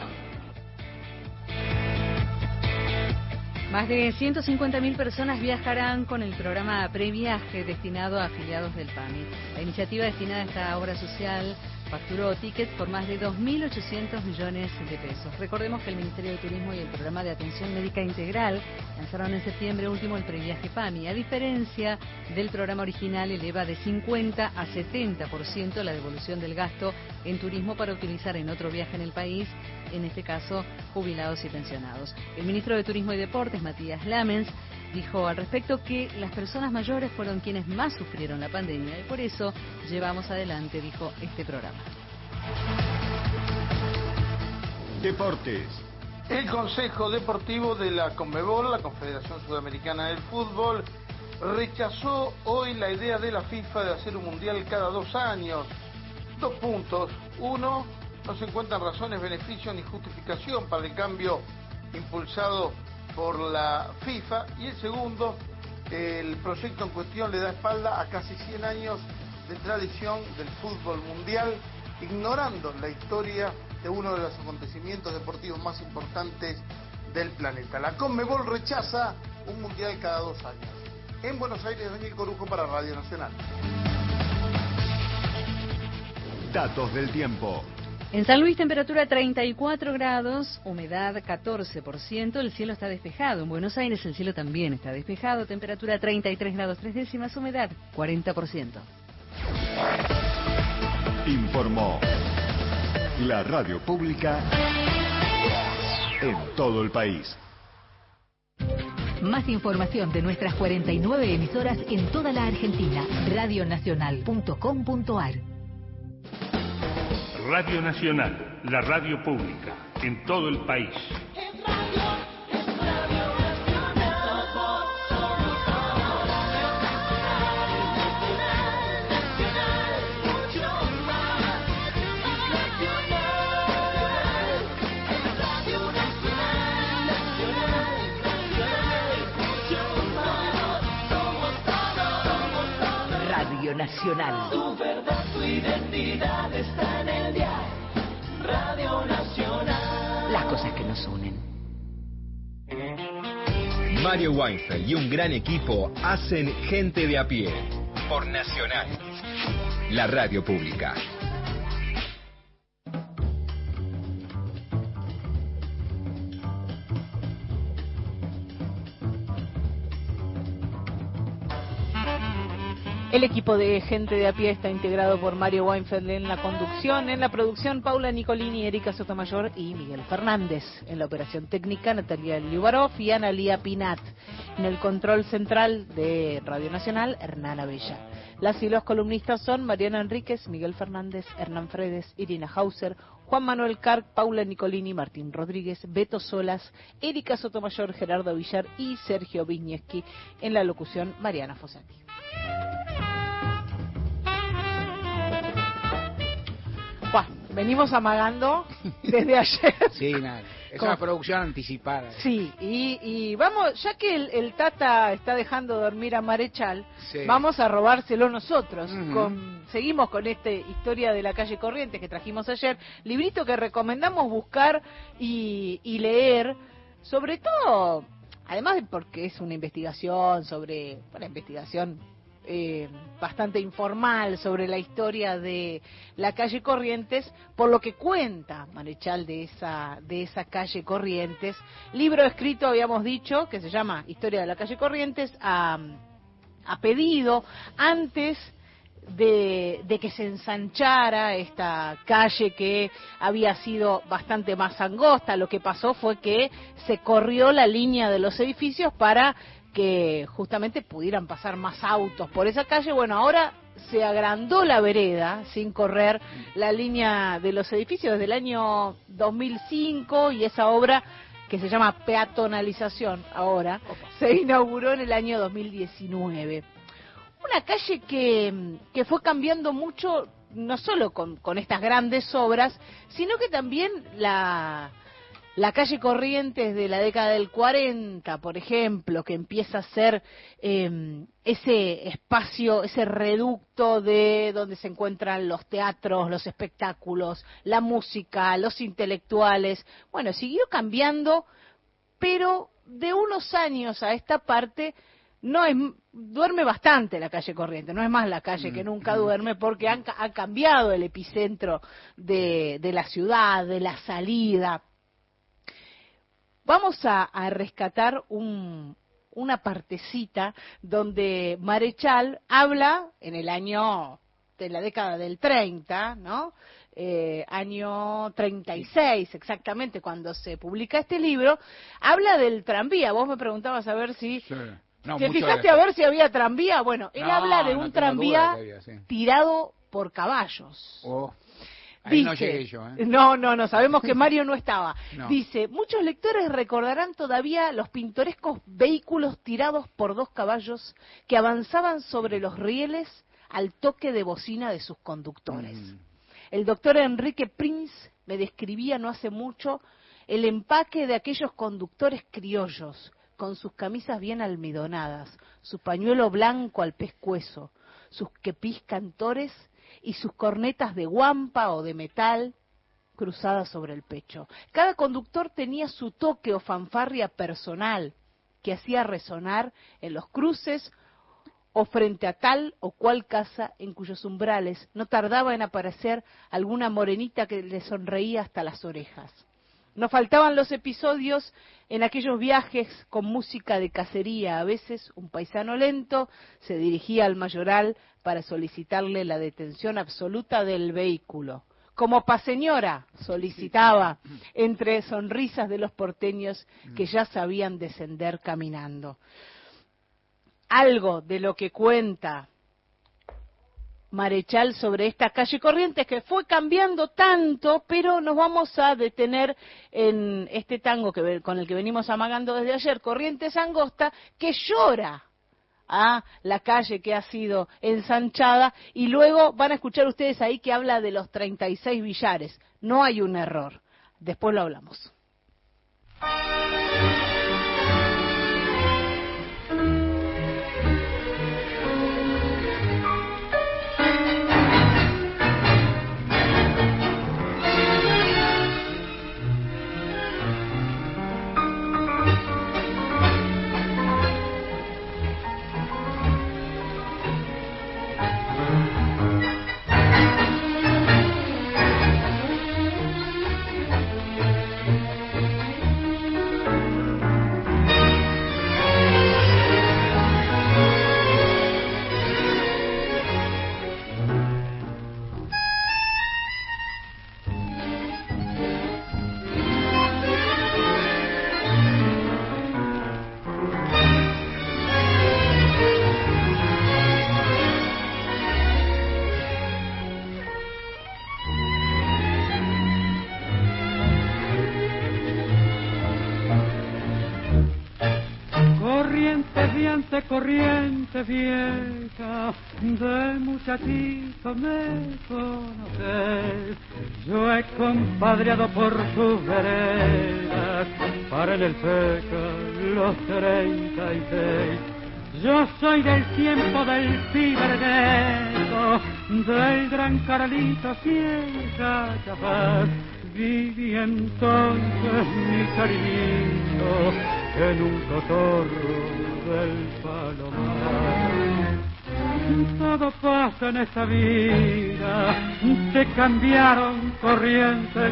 Más de 150.000 personas viajarán con el programa Previaje destinado a afiliados del PAMI. La iniciativa destinada a esta obra social facturó tickets por más de 2.800 millones de pesos. Recordemos que el Ministerio de Turismo y el Programa de Atención Médica Integral lanzaron en septiembre último el Previaje PAMI. A diferencia del programa original, eleva de 50 a 70% la devolución del gasto en turismo para utilizar en otro viaje en el país, en este caso jubilados y pensionados. El ministro de Turismo y Deportes, Matías Lamens, dijo al respecto que las personas mayores fueron quienes más sufrieron la pandemia y por eso llevamos adelante, dijo, este programa. Deportes. El Consejo Deportivo de la CONMEBOL, la Confederación Sudamericana del Fútbol, rechazó hoy la idea de la FIFA de hacer un mundial cada 2 años. 2 puntos. 1, no se encuentran razones, beneficios ni justificación para el cambio impulsado por la FIFA. Y el segundo, el proyecto en cuestión le da espalda a casi 100 años de tradición del fútbol mundial, ignorando la historia de uno de los acontecimientos deportivos más importantes del planeta. La CONMEBOL rechaza un mundial cada 2 años. En Buenos Aires, Daniel Corujo para Radio Nacional. Datos del tiempo. En San Luis, temperatura 34 grados, humedad 14%, el cielo está despejado. En Buenos Aires el cielo también está despejado, temperatura 33 grados 3 décimas, humedad 40%. Informó la radio pública en todo el país. Más información de nuestras 49 emisoras en toda la Argentina. Radionacional.com.ar. Radio Nacional, la radio pública, en todo el país. Radio Nacional. Tu verdad, tu identidad está en el diario. Radio Nacional. Las cosas que nos unen. Mario Weinfeld y un gran equipo hacen Gente de a Pie por Nacional, la radio pública. El equipo de Gente de a Pie está integrado por Mario Weinfeld en la conducción, en la producción Paula Nicolini, Erika Sotomayor y Miguel Fernández. En la operación técnica Natalia Liubarov y Analía Pinat. En el control central de Radio Nacional, Hernán Abella. Las y los columnistas son Mariana Enríquez, Miguel Fernández, Hernán Fredes, Irina Hauser, Juan Manuel Carc, Paula Nicolini, Martín Rodríguez, Beto Solas, Erika Sotomayor, Gerardo Villar y Sergio Wisniewski. En la locución, Mariana Fossati. Venimos amagando desde ayer. Sí, nada. Es una producción anticipada. Sí, y vamos, ya que el Tata está dejando dormir a Marechal, sí, vamos a robárselo nosotros. Seguimos con esta historia de la calle Corrientes que trajimos ayer, librito que recomendamos buscar y leer, sobre todo, además de porque es una investigación sobre, bastante informal sobre la historia de la calle Corrientes, por lo que cuenta Marechal de esa calle Corrientes. Libro escrito, habíamos dicho, que se llama Historia de la calle Corrientes, a pedido, antes de que se ensanchara esta calle que había sido bastante más angosta. Lo que pasó fue que se corrió la línea de los edificios para que justamente pudieran pasar más autos por esa calle. Bueno, ahora se agrandó la vereda sin correr la línea de los edificios desde el año 2005 y esa obra, que se llama peatonalización ahora, se inauguró en el año 2019. Una calle que fue cambiando mucho, no solo con estas grandes obras, sino que también La calle Corrientes de la década del 40, por ejemplo, que empieza a ser ese espacio, ese reducto de donde se encuentran los teatros, los espectáculos, la música, los intelectuales. Bueno, siguió cambiando, pero de unos años a esta parte duerme bastante la calle Corrientes, no es más la calle que nunca duerme, porque ha cambiado el epicentro de la ciudad, de la salida. Vamos a rescatar una partecita donde Marechal habla en el año de la década del 30, ¿no? Año 36 exactamente, cuando se publica este libro, habla del tranvía. Vos me preguntabas a ver si... Sí. No, ¿te fijaste a ver si había tranvía? Bueno, él habla de un tranvía tirado por caballos. Ahí no llegué yo, ¿eh? No, sabemos que Mario no estaba. No. Dice, muchos lectores recordarán todavía los pintorescos vehículos tirados por 2 caballos que avanzaban sobre los rieles al toque de bocina de sus conductores. El doctor Enrique Prinz me describía no hace mucho el empaque de aquellos conductores criollos, con sus camisas bien almidonadas, su pañuelo blanco al pescuezo, sus quepís cantores y sus cornetas de guampa o de metal cruzadas sobre el pecho. Cada conductor tenía su toque o fanfarria personal que hacía resonar en los cruces o frente a tal o cual casa en cuyos umbrales no tardaba en aparecer alguna morenita que le sonreía hasta las orejas. No faltaban los episodios en aquellos viajes con música de cacería. A veces un paisano lento se dirigía al mayoral para solicitarle la detención absoluta del vehículo. Como pa' señora, solicitaba, entre sonrisas de los porteños que ya sabían descender caminando. Algo de lo que cuenta Marechal sobre esta calle Corrientes, que fue cambiando tanto, pero nos vamos a detener en este tango con el que venimos amagando desde ayer, Corrientes Angosta, que llora a la calle que ha sido ensanchada, y luego van a escuchar ustedes ahí que habla de los 36 billares. No hay un error. Después lo hablamos. Corriente vieja, de muchachito me conocés. Yo he compadreado por tus veredas, para en el seca los 36. Yo soy del tiempo del ciberneto, del gran Carlito Ciega Chapaz. Viví entonces mi cariñito en un cotorro del Palomar. Todo pasa en esta vida, te cambiaron Corrientes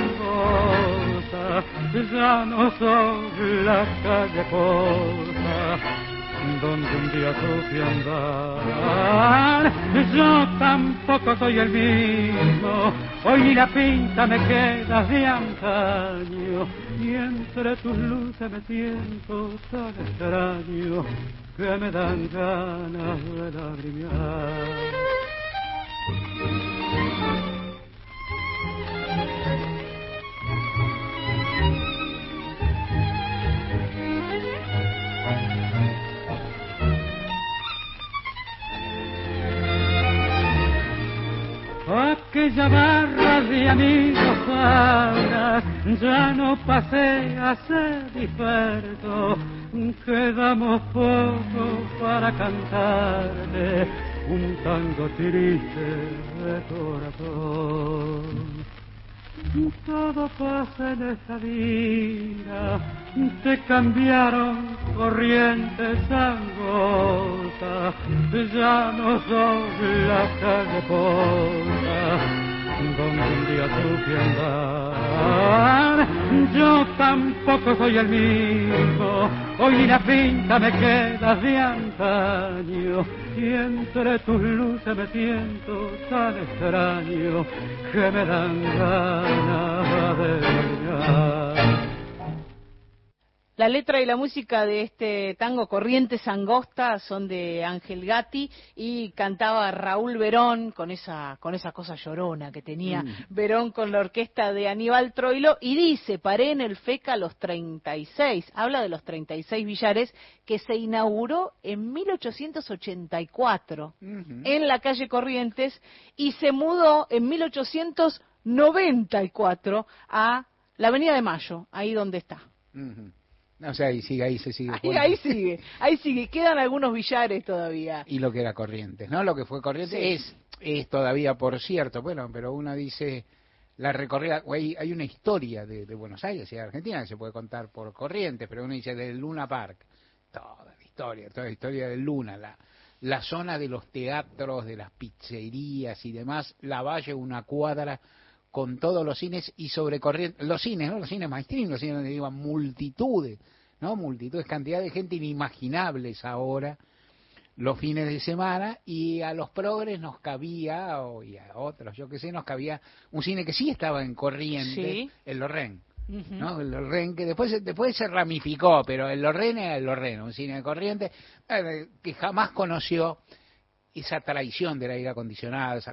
Angosta, ya no soy la calle corta donde un día supe andar. Yo tampoco soy el mismo, hoy ni la pinta me queda de antaño, y entre tus luces me siento tan extraño que me dan ganas de lagrimear. Aquella barra de amigos ahora, ya no pasé a ser disperso. Quedamos poco para cantarle un tango triste de corazón. Todo pasa en esta vida, te cambiaron corrientes angostas, ya no son la calle corta donde un día supe andar. Yo tampoco soy el mismo, hoy ni la pinta me queda de antaño, y entre tus luces me siento tan extraño que me dan ganas de bailar. La letra y la música de este tango Corrientes Angostas son de Ángel Gatti y cantaba Raúl Verón con esa cosa llorona que tenía Verón con la orquesta de Aníbal Troilo, y dice: paré en el FECA a los 36, habla de los 36 billares que se inauguró en 1884 en la calle Corrientes y se mudó en 1894 a la Avenida de Mayo, ahí donde está. O sea, ahí se sigue. Ahí sigue, quedan algunos billares todavía. Y lo que era Corrientes, ¿no? Lo que fue Corrientes es todavía, por cierto, bueno, pero uno dice, la recorrida, hay una historia de Buenos Aires y de Argentina que se puede contar por Corrientes, pero uno dice del Luna Park, toda la historia del Luna, la zona de los teatros, de las pizzerías y demás, La Valle, una cuadra con todos los cines, y sobre Corrientes, los cines, ¿no? Los cines mainstream, los cines donde iban multitudes, cantidad de gente inimaginables ahora, los fines de semana, y a los progres nos cabía, y a otros, yo qué sé, nos cabía un cine que sí estaba en Corrientes, el Lorraine, ¿no? El Lorraine, que después se ramificó, pero el Lorraine era el Lorraine, un cine de Corrientes, que jamás conoció esa traición del aire acondicionado, esa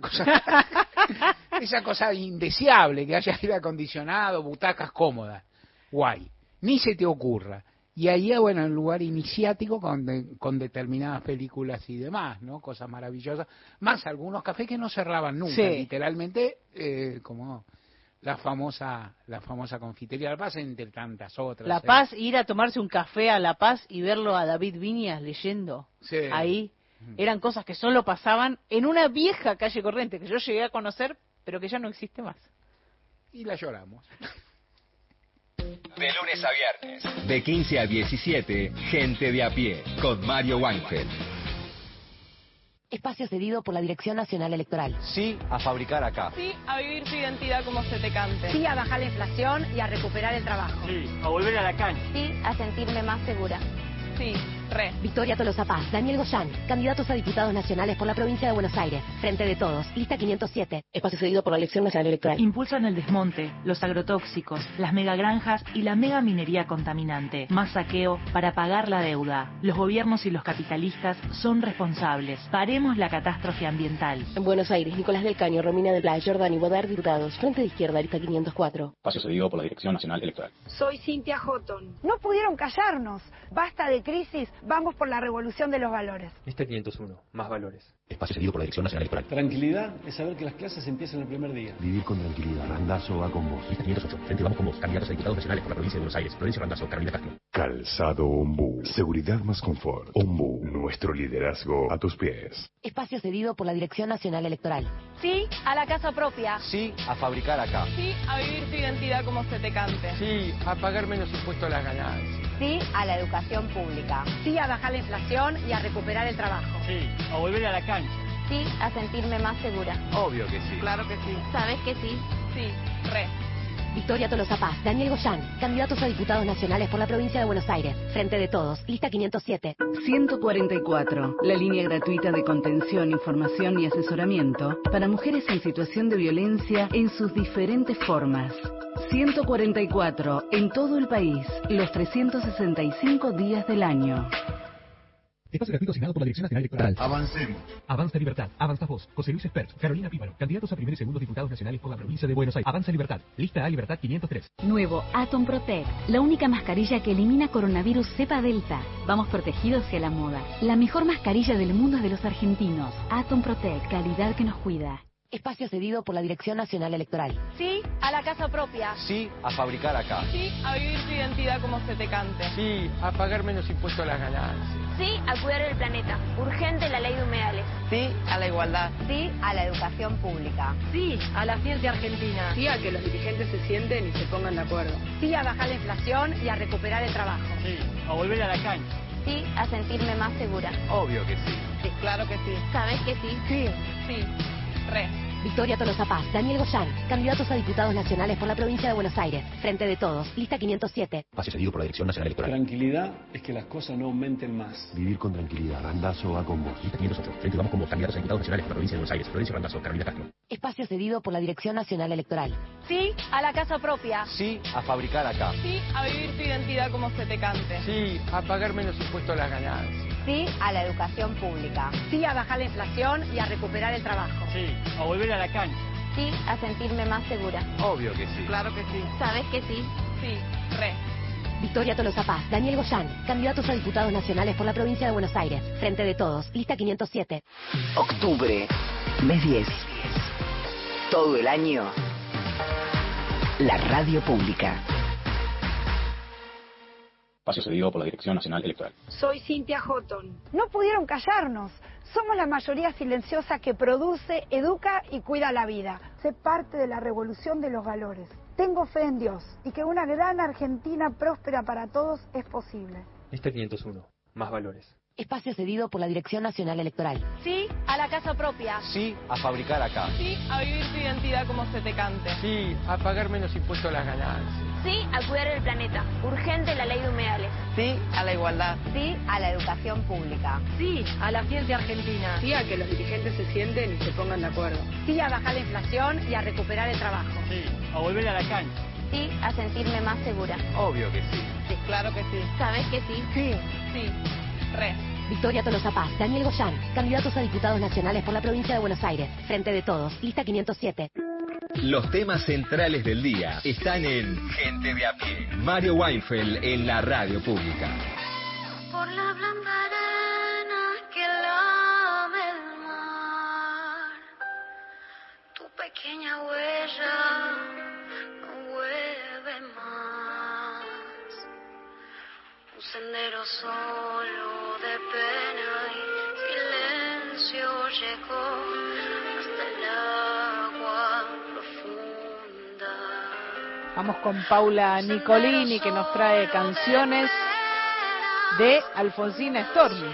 cosa indeseable, que haya aire acondicionado, butacas cómodas, guay, ni se te ocurra. Y ahí, bueno, en un lugar iniciático con determinadas películas y demás, ¿no? Cosas maravillosas, más algunos cafés que no cerraban nunca, literalmente, como la famosa confitería La Paz, entre tantas otras. La Paz, ir a tomarse un café a La Paz y verlo a David Viñas leyendo ahí. Eran cosas que solo pasaban en una vieja calle Corrientes que yo llegué a conocer, pero que ya no existe más. Y la lloramos. De lunes a viernes, de 15 a 17, Gente de a Pie, con Mario Weinfeld. Espacio cedido por la Dirección Nacional Electoral. Sí a fabricar acá. Sí a vivir tu identidad como se te cante. Sí a bajar la inflación y a recuperar el trabajo. Sí a volver a la cancha. Sí a sentirme más segura. Sí, re. Victoria Tolosa Paz, Daniel Goyán, candidatos a diputados nacionales por la provincia de Buenos Aires. Frente de Todos, lista 507. Espacio cedido por la Elección Nacional Electoral. Impulsan el desmonte, los agrotóxicos, las megagranjas y la megaminería contaminante. Más saqueo para pagar la deuda. Los gobiernos y los capitalistas son responsables. Paremos la catástrofe ambiental. En Buenos Aires, Nicolás del Caño, Romina de Playa, Jordani, Bodar, diputados. Frente de Izquierda, lista 504. Espacio cedido por la Dirección Nacional Electoral. Soy Cintia Houghton. No pudieron callarnos. Basta de crisis, vamos por la revolución de los valores. Lista 501, más valores. Espacio cedido por la Dirección Nacional Electoral. Tranquilidad es saber que las clases empiezan el primer día. Vivir con tranquilidad. Randazzo va con vos. Lista 508, Frente Vamos con vos. Candidatos a diputados nacionales por la provincia de Buenos Aires. Provincia de Randazzo, Carolina Castro. Calzado Ombú. Seguridad más confort. Ombú. Nuestro liderazgo a tus pies. Espacio cedido por la Dirección Nacional Electoral. Sí a la casa propia. Sí a fabricar acá. Sí a vivir tu identidad como se te cante. Sí a pagar menos impuestos a las ganancias. Sí a la educación pública. Sí a bajar la inflación y a recuperar el trabajo. Sí a volver a la cancha. Sí a sentirme más segura. Obvio que sí. Claro que sí. ¿Sabes que sí? Sí, re. Victoria Tolosa Paz, Daniel Goyán, candidatos a diputados nacionales por la provincia de Buenos Aires. Frente de Todos, lista 507. 144, la línea gratuita de contención, información y asesoramiento para mujeres en situación de violencia en sus diferentes formas. 144, en todo el país, los 365 días del año. Espacio gratuito asignado por la Dirección Nacional Electoral. Avancemos. Avanza Libertad, Avanza Vos, José Luis Espert, Carolina Píparo, candidatos a primer y segundo diputados nacionales por la provincia de Buenos Aires. Avanza Libertad, lista A Libertad 503. Nuevo Atom Protect, la única mascarilla que elimina coronavirus cepa delta. Vamos protegidos hacia la moda. La mejor mascarilla del mundo es de los argentinos. Atom Protect, calidad que nos cuida. Espacio cedido por la Dirección Nacional Electoral. Sí a la casa propia. Sí a fabricar acá. Sí a vivir tu identidad como se te cante. Sí a pagar menos impuestos a las ganancias. Sí a cuidar el planeta. Urgente la ley de humedales. Sí a la igualdad. Sí a la educación pública. Sí a la ciencia argentina. Sí a que los dirigentes se sienten y se pongan de acuerdo. Sí a bajar la inflación y a recuperar el trabajo. Sí a volver a la cancha. Sí a sentirme más segura. Obvio que sí. Sí, claro que sí. ¿Sabes que sí? Sí. Sí, re. Victoria Tolosa Paz, Daniel Goyán, candidatos a diputados nacionales por la provincia de Buenos Aires. Frente de Todos, lista 507. Espacio cedido por la Dirección Nacional Electoral. Tranquilidad es que las cosas no aumenten más. Vivir con tranquilidad. Randazo va con vos. Lista 508. Frente Vamos con Vos, candidatos a diputados nacionales por la provincia de Buenos Aires. Florencio Randazzo, Carolina Castro. Espacio cedido por la Dirección Nacional Electoral. Sí a la casa propia. Sí a fabricar acá. Sí a vivir tu identidad como se te cante. Sí a pagar menos impuestos a las ganancias. Sí a la educación pública. Sí a bajar la inflación y a recuperar el trabajo. Sí a volver a la cancha. Sí a sentirme más segura. Obvio que sí. Claro que sí. ¿Sabes que sí? Sí, re. Victoria Tolosa Paz, Daniel Goyán, candidatos a diputados nacionales por la provincia de Buenos Aires. Frente de Todos, lista 507. Octubre, mes 10. Todo el año, la radio pública. Espacio cedido por la Dirección Nacional Electoral. Soy Cynthia Houghton. No pudieron callarnos. Somos la mayoría silenciosa que produce, educa y cuida la vida. Sé parte de la revolución de los valores. Tengo fe en Dios y que una gran Argentina próspera para todos es posible. Lista 501. Más valores. Espacio cedido por la Dirección Nacional Electoral. Sí a la casa propia. Sí a fabricar acá. Sí a vivir tu identidad como se te cante. Sí a pagar menos impuestos a las ganancias. Sí a cuidar el planeta. Urgente la ley de humedales. Sí a la igualdad. Sí a la educación pública. Sí a la ciencia argentina. Sí a que los dirigentes se sienten y se pongan de acuerdo. Sí a bajar la inflación y a recuperar el trabajo. Sí a volver a la cancha. Sí a sentirme más segura. Obvio que sí. Sí, claro que sí. ¿Sabes que sí? Sí. Sí, re. Victoria Tolosa Paz, Daniel Goyán, candidatos a diputados nacionales por la provincia de Buenos Aires. Frente de Todos, lista 507. Los temas centrales del día están en Gente de a pie. Mario Weinfeld en la radio pública. Por la blanda arena que lame el mar, tu pequeña huella no vuelve más. Un sendero solo de pena y silencio llegó hasta el agua profunda. Vamos con Paula Nicolini, que nos trae canciones de Alfonsina Storni.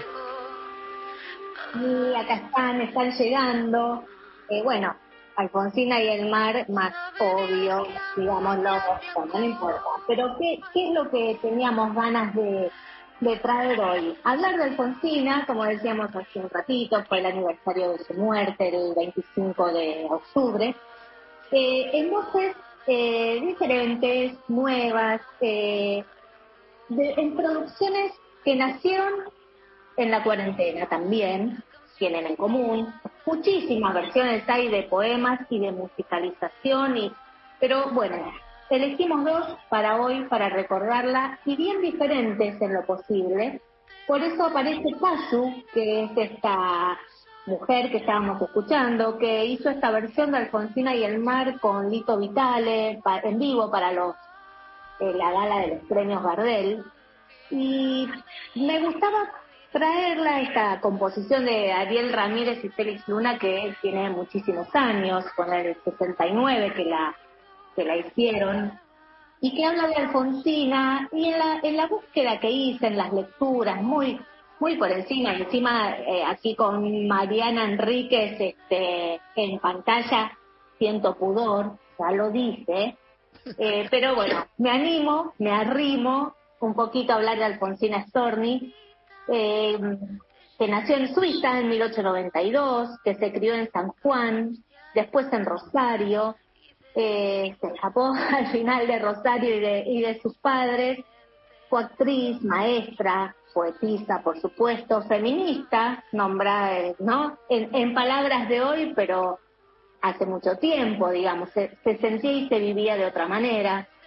Y acá están llegando. Bueno, Alfonsina y el mar, más obvio, digámoslo, no importa. Pero ¿qué es lo que teníamos ganas de traer hoy? Hablar de Alfonsina, como decíamos hace un ratito, fue el aniversario de su muerte, el 25 de octubre, en voces diferentes, nuevas, en producciones que nacieron en la cuarentena también, tienen en común. Muchísimas versiones hay de poemas y de musicalización, pero bueno, elegimos dos para hoy, para recordarla, y bien diferentes en lo posible. Por eso aparece Pasu, que es esta mujer que estábamos escuchando, que hizo esta versión de Alfonsina y el mar con Lito Vitale, en vivo para la gala de los premios Gardel. Y me gustaba traerla, esta composición de Ariel Ramírez y Félix Luna, que tiene muchísimos años, con el 69 que la hicieron, y que habla de Alfonsina, y en la búsqueda que hice, en las lecturas, muy por encima, aquí con Mariana Enríquez en pantalla, siento pudor, ya lo dice, pero bueno, me arrimo un poquito a hablar de Alfonsina Storni, que nació en Suiza en 1892, que se crió en San Juan, después en Rosario, se escapó al final de Rosario y de sus padres, fue actriz, maestra, poetisa, por supuesto, feminista, nombrada, ¿no? En palabras de hoy, pero hace mucho tiempo, digamos, se sentía y se vivía de otra manera.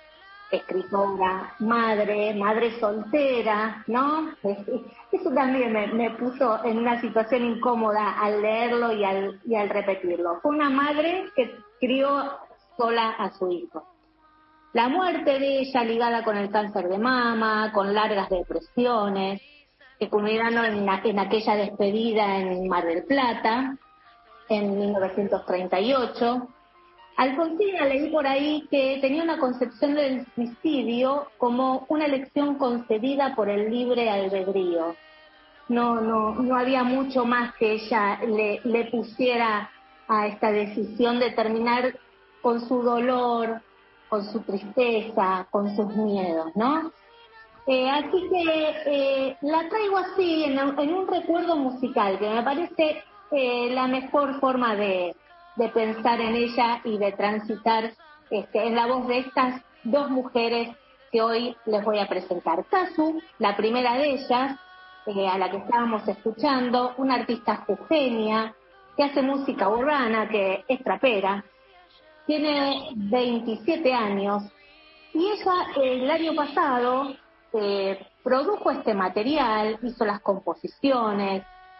escritora, madre soltera, ¿no? Eso también me puso en una situación incómoda al leerlo y al repetirlo. Fue una madre que crió sola a su hijo. La muerte de ella ligada con el cáncer de mama, con largas depresiones, que culminaron en aquella despedida en Mar del Plata, en 1938. Alfonsina, leí por ahí que tenía una concepción del suicidio como una elección concedida por el libre albedrío. No había mucho más que ella le pusiera a esta decisión de terminar con su dolor, con su tristeza, con sus miedos, ¿no? Así que la traigo así, en un recuerdo musical, que me parece la mejor forma de pensar en ella y de transitar en la voz de estas dos mujeres que hoy les voy a presentar. Casu, la primera de ellas, a la que estábamos escuchando, una artista jujeña que hace música urbana, que es trapera, tiene 27 años y ella el año pasado produjo este material, hizo las composiciones,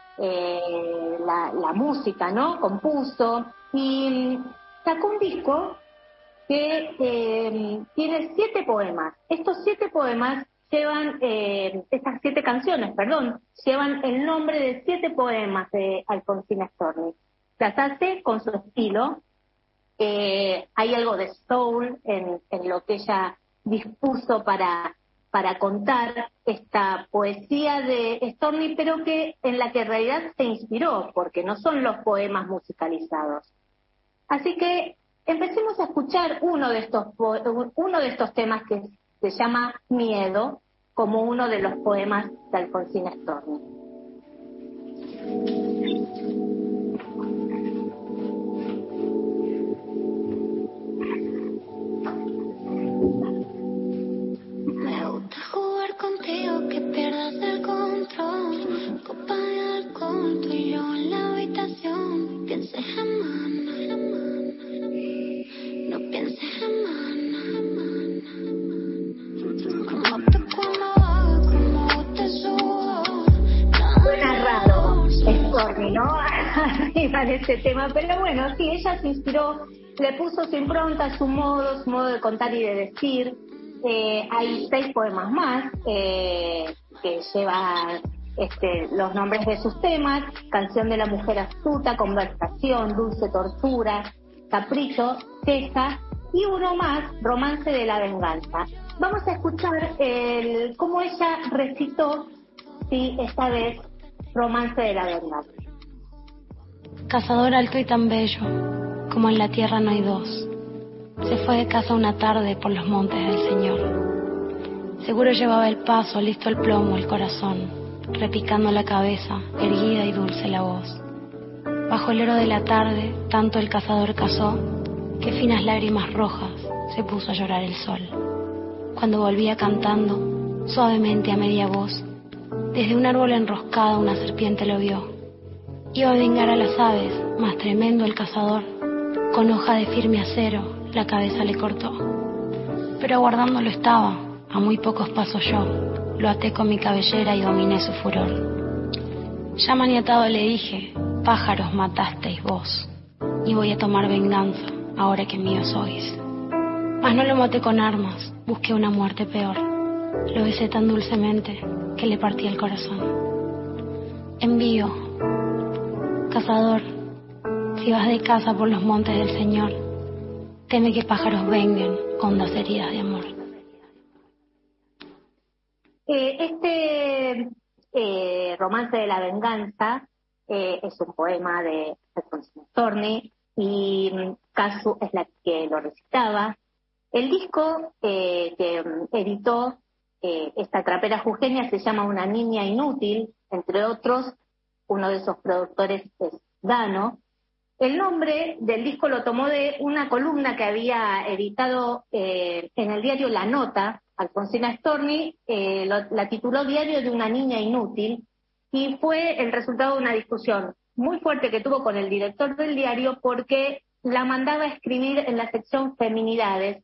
la música, ¿no? Compuso y sacó un disco que tiene 7 poemas. Estos 7 poemas llevan, estas 7 canciones, perdón, llevan el nombre de 7 poemas de Alfonsina Storni. Las hace con su estilo. Hay algo de soul en lo que ella dispuso para contar esta poesía de Storni, pero en la que en realidad se inspiró, porque no son los poemas musicalizados. Así que empecemos a escuchar uno de estos temas que se llama Miedo, como uno de los poemas de Alfonsina Storni. Jugar contigo, que pierdas el control. Copa de alcohol, tú y yo en la habitación. Pienses jamás, no pienses jamás. Como te cuando como te subo. Suena raro Storni, ¿no? Arriba de este tema, pero bueno, sí, ella se inspiró, le puso su impronta, su modo de contar y de decir. Hay 6 poemas más que llevan los nombres de sus temas: Canción de la mujer astuta, Conversación, Dulce tortura, Capricho, Queja, y uno más, Romance de la venganza. Vamos a escuchar cómo ella recitó, sí, esta vez, Romance de la venganza. Cazador alto y tan bello, como en la tierra no hay dos. Se fue de casa una tarde por los montes del Señor. Seguro llevaba el paso, listo el plomo, el corazón, repicando la cabeza, erguida y dulce la voz. Bajo el oro de la tarde, tanto el cazador cazó, que finas lágrimas rojas se puso a llorar el sol. Cuando volvía cantando, suavemente a media voz, desde un árbol enroscado una serpiente lo vio. Iba a vengar a las aves, más tremendo el cazador, con hoja de firme acero, la cabeza le cortó. Pero aguardándolo estaba, a muy pocos pasos yo, lo até con mi cabellera y dominé su furor. Ya maniatado le dije, pájaros matasteis vos, y voy a tomar venganza, ahora que mío sois. Mas no lo maté con armas, busqué una muerte peor. Lo besé tan dulcemente que le partí el corazón. Envío, cazador, si vas de casa por los montes del Señor, teme que pájaros vengan, hondas heridas de amor. Romance de la venganza es un poema de Alfonsina Storni y Casu es la que lo recitaba. El disco que editó esta trapera jujeña se llama Una niña inútil, entre otros, uno de esos productores es Dano. El nombre del disco lo tomó de una columna que había editado en el diario La Nota. Alfonsina Storni la tituló Diario de una niña inútil, y fue el resultado de una discusión muy fuerte que tuvo con el director del diario, porque la mandaba a escribir en la sección Feminidades,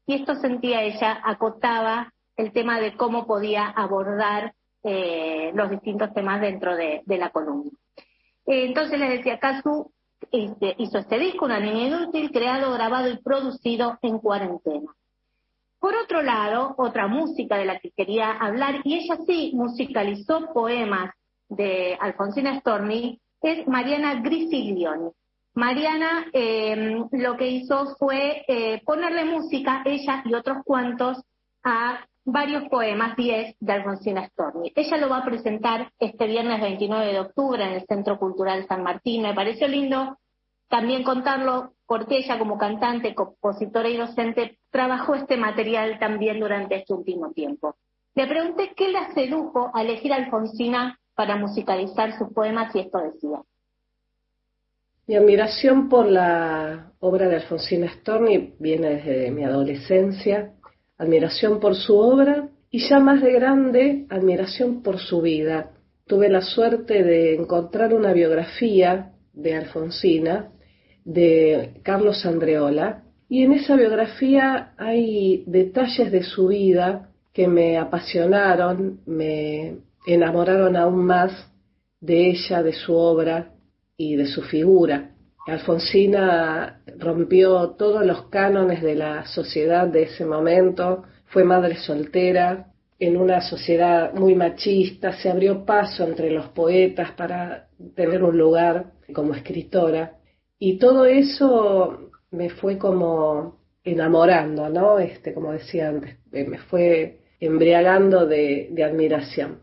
y esto, sentía ella, acotaba el tema de cómo podía abordar los distintos temas dentro de la columna. Entonces les decía, Casu hizo este disco, Una niña inútil, creado, grabado y producido en cuarentena. Por otro lado, otra música de la que quería hablar, y ella sí musicalizó poemas de Alfonsina Storni, es Mariana Grisiglione. Mariana lo que hizo fue ponerle música, ella y otros cuantos, a varios poemas, 10, de Alfonsina Storni. Ella lo va a presentar este viernes 29 de octubre en el Centro Cultural San Martín. Me pareció lindo también contarlo, porque ella, como cantante, compositora y docente, trabajó este material también durante este último tiempo. Le pregunté qué la sedujo a elegir a Alfonsina para musicalizar sus poemas, y esto decía. Mi admiración por la obra de Alfonsina Storni viene desde mi adolescencia, admiración por su obra y, ya más de grande, admiración por su vida. Tuve la suerte de encontrar una biografía de Alfonsina de Carlos Andreola, y en esa biografía hay detalles de su vida que me apasionaron, me enamoraron aún más de ella, de su obra y de su figura. Alfonsina rompió todos los cánones de la sociedad de ese momento, fue madre soltera, en una sociedad muy machista, se abrió paso entre los poetas para tener un lugar como escritora, y todo eso me fue como enamorando, ¿no? Como decía antes, me fue embriagando de admiración.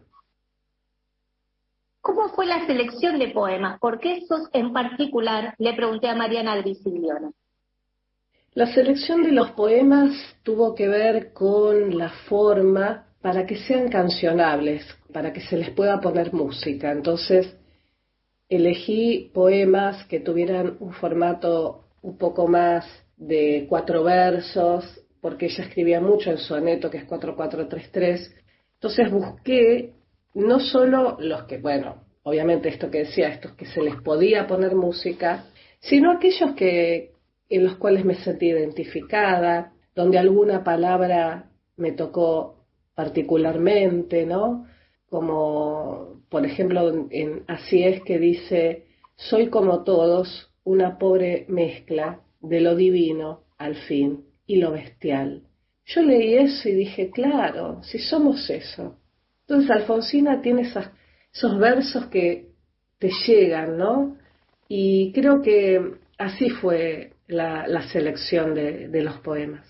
¿Cómo fue la selección de poemas? ¿Por qué esos en particular? Le pregunté a Mariana Grisiglione. La selección de los poemas tuvo que ver con la forma para que sean cancionables, para que se les pueda poner música. Entonces elegí poemas que tuvieran un formato un poco más de 4 versos, porque ella escribía mucho en soneto, que es 4-4-3-3. Entonces busqué no solo los que, bueno, obviamente esto que decía, estos que se les podía poner música, sino aquellos en los cuales me sentí identificada, donde alguna palabra me tocó particularmente, ¿no? Como, por ejemplo, en Así es, que dice: soy como todos, una pobre mezcla de lo divino, al fin, y lo bestial. Yo leí eso y dije, claro, si somos eso. Entonces Alfonsina tiene esos versos que te llegan, ¿no? Y creo que así fue la selección de los poemas.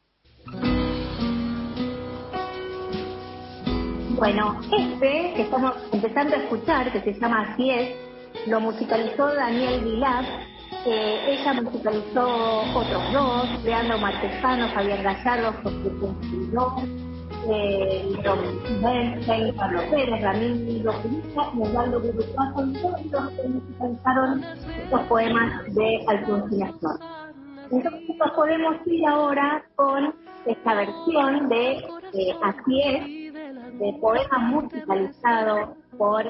Bueno, que estamos empezando a escuchar, que se llama Así es, lo musicalizó Daniel Vilar. Ella musicalizó otros 2, Leandro Marquesano, Javier Gallardo, José Constilló, Bernstein, Pablo Pérez, Ramiro Purita y Osvaldo Gurruchaga, son todos los que musicalizaron estos poemas de Alfonsina Storni. Entonces nos podemos ir ahora con esta versión de Así es, de poema musicalizado por...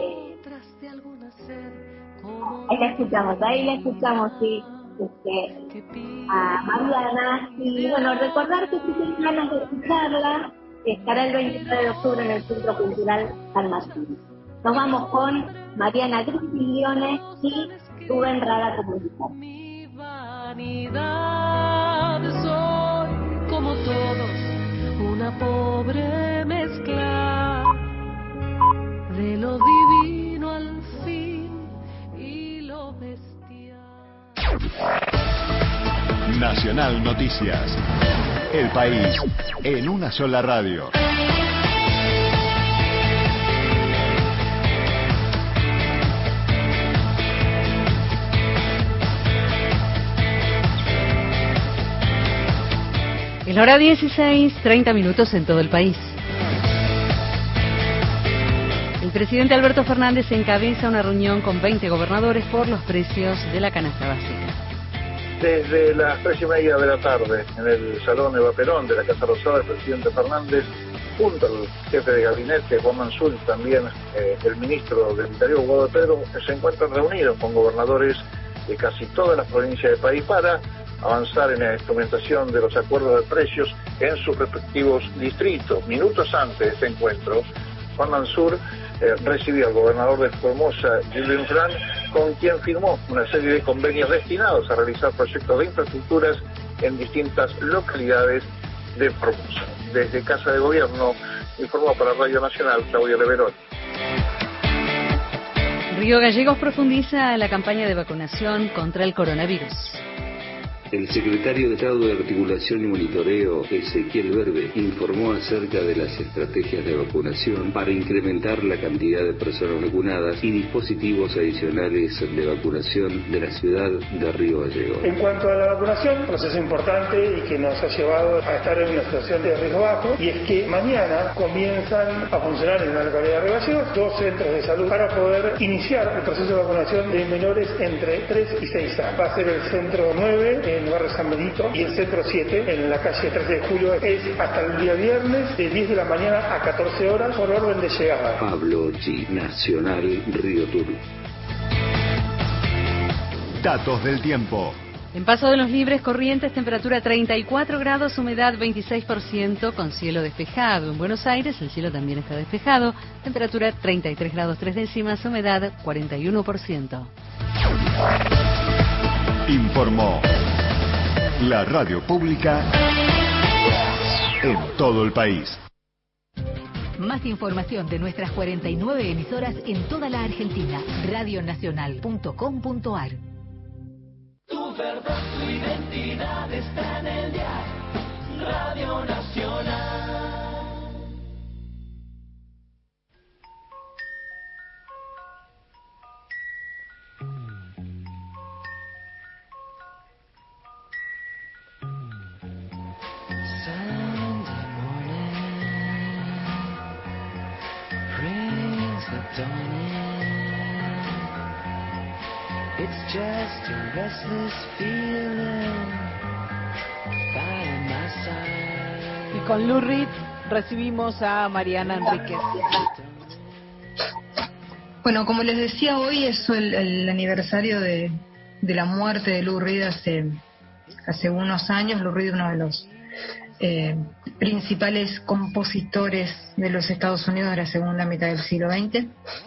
ahí la escuchamos, sí, a Mariana. Y bueno, recordar que si tienen ganas de escucharla, estará el 29 de octubre en el Centro Cultural San Martín. Nos vamos con Mariana Grisiglione y Rubén Rada Comunitario. Mi vanidad, soy como todos, una pobre mezcla de lo divino al fin y lo bestial. Nacional Noticias. El país en una sola radio. Es la hora 16, 30 minutos en todo el país. El presidente Alberto Fernández encabeza una reunión con 20 gobernadores por los precios de la canasta básica. Desde las 3:30 de la tarde, en el Salón Eva Perón de la Casa Rosada, el presidente Fernández, junto al jefe de gabinete, Juan Mansur, y también el ministro del Interior, Guado Pedro, se encuentran reunidos con gobernadores de casi todas las provincias del país para avanzar en la instrumentación de los acuerdos de precios en sus respectivos distritos. Minutos antes de este encuentro, Juan Mansur recibió al gobernador de Formosa, Julian Fran, con quien firmó una serie de convenios destinados a realizar proyectos de infraestructuras en distintas localidades de Formosa. Desde Casa de Gobierno informó para Radio Nacional Claudia Leverón. Río Gallegos profundiza la campaña de vacunación contra el coronavirus. El secretario de Estado de Articulación y Monitoreo, Ezequiel Berbe, informó acerca de las estrategias de vacunación para incrementar la cantidad de personas vacunadas y dispositivos adicionales de vacunación de la ciudad de Río Gallegos. En cuanto a la vacunación, proceso importante y que nos ha llevado a estar en una situación de riesgo bajo, y es que mañana comienzan a funcionar en la localidad de Río Gallegos 2 centros de salud para poder iniciar el proceso de vacunación de menores entre 3 y 6 años. Va a ser el centro 9 en el barrio San Benito y el centro 7 en la calle 13 de julio. Es hasta el día viernes de 10 de la mañana a 14 horas por orden de llegada. Pablo G. Nacional Río Turbio. Datos del tiempo. En Paso de los Libres, Corrientes, temperatura 34 grados, humedad 26%, con cielo despejado. En Buenos Aires, el cielo también está despejado, temperatura 33 grados 3 décimas, humedad 41%. Informó la radio pública en todo el país. Más información de nuestras 49 emisoras en toda la Argentina. Radionacional.com.ar. Tu verdad, tu identidad está en el dial. Radio Nacional. It's just a restless feeling by my side. Y con Lou Reed recibimos a Mariana Enríquez. Bueno, como les decía, hoy es el aniversario de la muerte de Lou Reed hace unos años. Lou Reed, uno de los principales compositores de los Estados Unidos de la segunda mitad del siglo XX.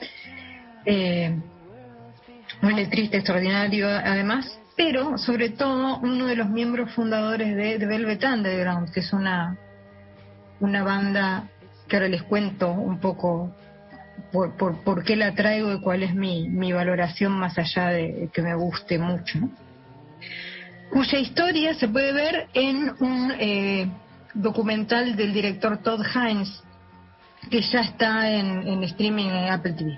Un letrista extraordinario además, pero sobre todo uno de los miembros fundadores de The Velvet Underground, que es una banda que ahora les cuento un poco por qué la traigo y cuál es mi valoración más allá de que me guste mucho, ¿no? Cuya historia se puede ver en un documental del director Todd Haynes, que ya está en streaming en Apple TV.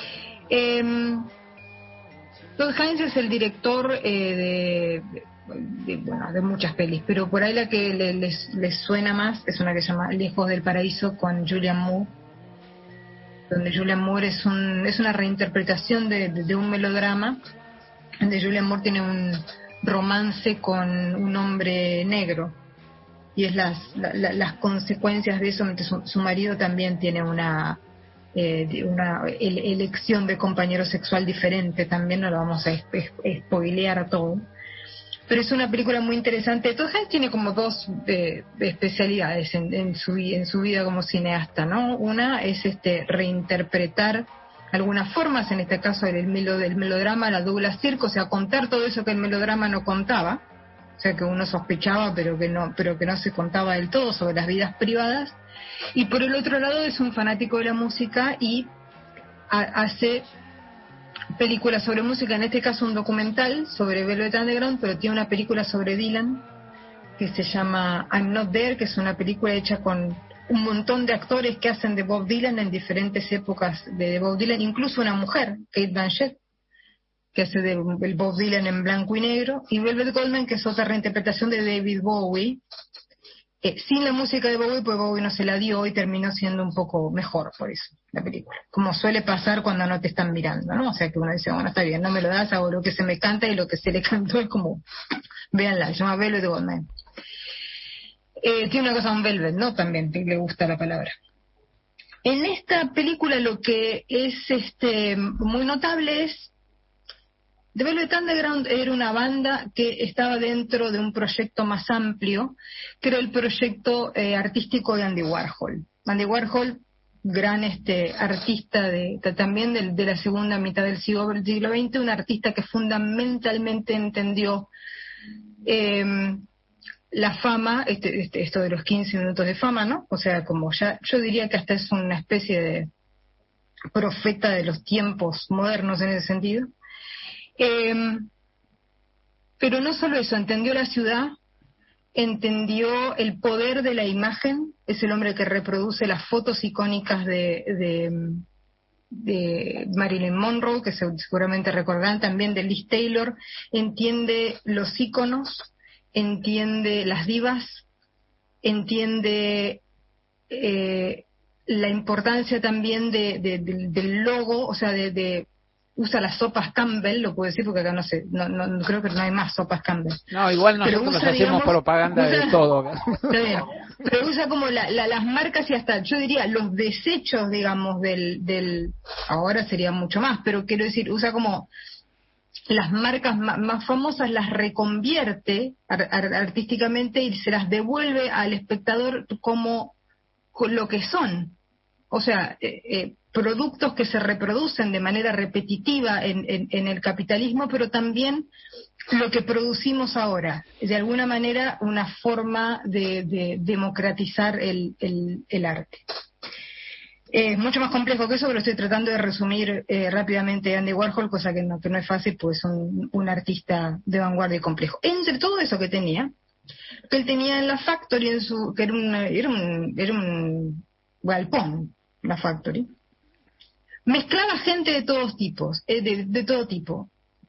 Todd Haynes es el director de muchas pelis, pero por ahí la que les suena más es una que se llama Lejos del Paraíso, con Julianne Moore, donde Julianne Moore es una reinterpretación de un melodrama, donde Julianne Moore tiene un romance con un hombre negro, y es las consecuencias de eso, mientras su marido también tiene una elección de compañero sexual diferente. También no lo vamos a spoilear todo, pero es una película muy interesante. Todd Haynes tiene como dos especialidades en su vida como cineasta, ¿no? Una es reinterpretar algunas formas, en este caso del melodrama, la Douglas Sirk, o sea, contar todo eso que el melodrama no contaba, o sea, que uno sospechaba pero que no se contaba del todo, sobre las vidas privadas. Y por el otro lado es un fanático de la música y hace películas sobre música, en este caso un documental sobre Velvet Underground, pero tiene una película sobre Dylan que se llama I'm Not There, que es una película hecha con un montón de actores que hacen de Bob Dylan en diferentes épocas de Bob Dylan, incluso una mujer, Kate Blanchett, que hace del Bob Dylan en blanco y negro, y Velvet Goldman, que es otra reinterpretación de David Bowie, sin la música de Bowie, pues Bowie no se la dio y terminó siendo un poco mejor por eso, la película. Como suele pasar cuando no te están mirando, ¿no? O sea que uno dice, bueno, está bien, no me lo das, hago lo que se me canta, y lo que se le cantó es como, véanla, se llama Velvet Goldman. Tiene una cosa, un velvet, ¿no? También le gusta la palabra. En esta película lo que es muy notable es The Velvet Underground era una banda que estaba dentro de un proyecto más amplio, que era el proyecto artístico de Andy Warhol. Andy Warhol, gran artista también de la segunda mitad del siglo XX, un artista que fundamentalmente entendió la fama, esto de los 15 minutos de fama, ¿no? O sea, como ya, yo diría que hasta es una especie de profeta de los tiempos modernos en ese sentido. Pero no solo eso, entendió la ciudad, entendió el poder de la imagen, es el hombre que reproduce las fotos icónicas de Marilyn Monroe, que seguramente recordarán, también de Liz Taylor, entiende los íconos, entiende las divas, entiende la importancia también del logo, o sea, usa las sopas Campbell, lo puedo decir porque acá no sé, no creo que no hay más sopas Campbell. No, igual nosotros nos hacemos propaganda de todo. Está bien, pero usa como las marcas y hasta, yo diría, los desechos, digamos, del ahora sería mucho más, pero quiero decir, usa como las marcas más famosas, las reconvierte artísticamente y se las devuelve al espectador como lo que son. O sea, productos que se reproducen de manera repetitiva en el capitalismo, pero también lo que producimos ahora. De alguna manera, una forma de democratizar el arte. Es mucho más complejo que eso, pero estoy tratando de resumir rápidamente Andy Warhol, cosa que no es fácil, pues es un artista de vanguardia y complejo. Entre todo eso que él tenía en la Factory, que era un galpón, la Factory, mezclaba gente de todos tipos, de todo tipo.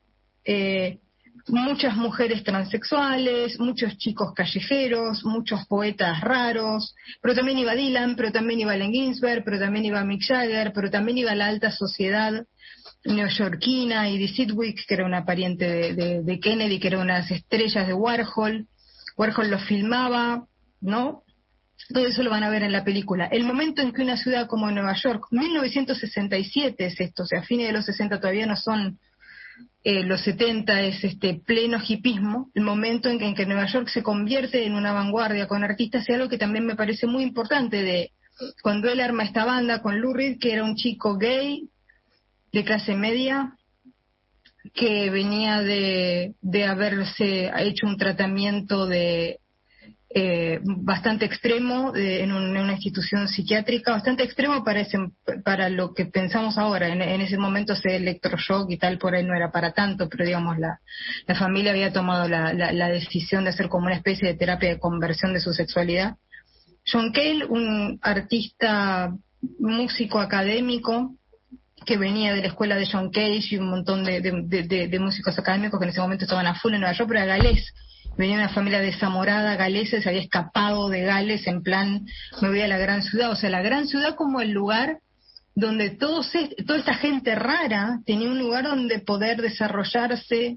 Muchas mujeres transexuales, muchos chicos callejeros, muchos poetas raros, pero también iba Dylan, pero también iba Allen Ginsberg, pero también iba Mick Jagger, pero también iba la alta sociedad neoyorquina, y Edie Sedgwick, que era una pariente de Kennedy, que era una de las estrellas de Warhol. Warhol lo filmaba, ¿no? Todo eso lo van a ver en la película. El momento en que una ciudad como Nueva York, 1967 es esto, o sea, a fines de los 60 todavía no son los 70, es pleno hipismo, el momento en que Nueva York se convierte en una vanguardia con artistas, es algo que también me parece muy importante de cuando él arma esta banda con Lou Reed, que era un chico gay de clase media, que venía de haberse hecho un tratamiento bastante extremo en una institución psiquiátrica, bastante extremo para lo que pensamos ahora. En ese momento ese electroshock y tal por ahí no era para tanto, pero digamos la familia había tomado la decisión de hacer como una especie de terapia de conversión de su sexualidad. John Cale, un artista músico académico que venía de la escuela de John Cage y un montón de músicos académicos que en ese momento estaban a full en Nueva York, pero era galés. Venía de una familia desamorada galesa, se había escapado de Gales en plan, me voy a la gran ciudad. O sea, la gran ciudad como el lugar donde toda esta gente rara tenía un lugar donde poder desarrollarse,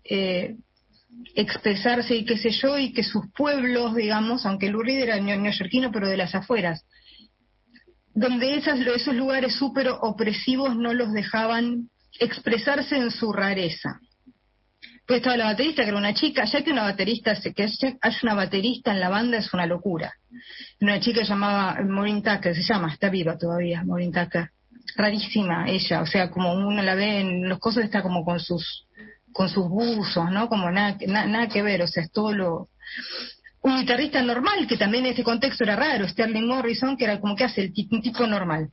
expresarse y qué sé yo, y que sus pueblos, digamos, aunque Lou Reed era neoyorquino, pero de las afueras, donde esos lugares súper opresivos no los dejaban expresarse en su rareza. Pues estaba la baterista, que era una chica, ya que haya una baterista en la banda es una locura. Una chica llamada Maureen Tucker, está viva todavía, Maureen Tucker. Rarísima ella, o sea, como uno la ve en los cosas, está como con sus buzos, ¿no? Como nada que ver, o sea, es todo un guitarrista normal, que también en este contexto era raro, Sterling Morrison, que era como que hace un tipo normal.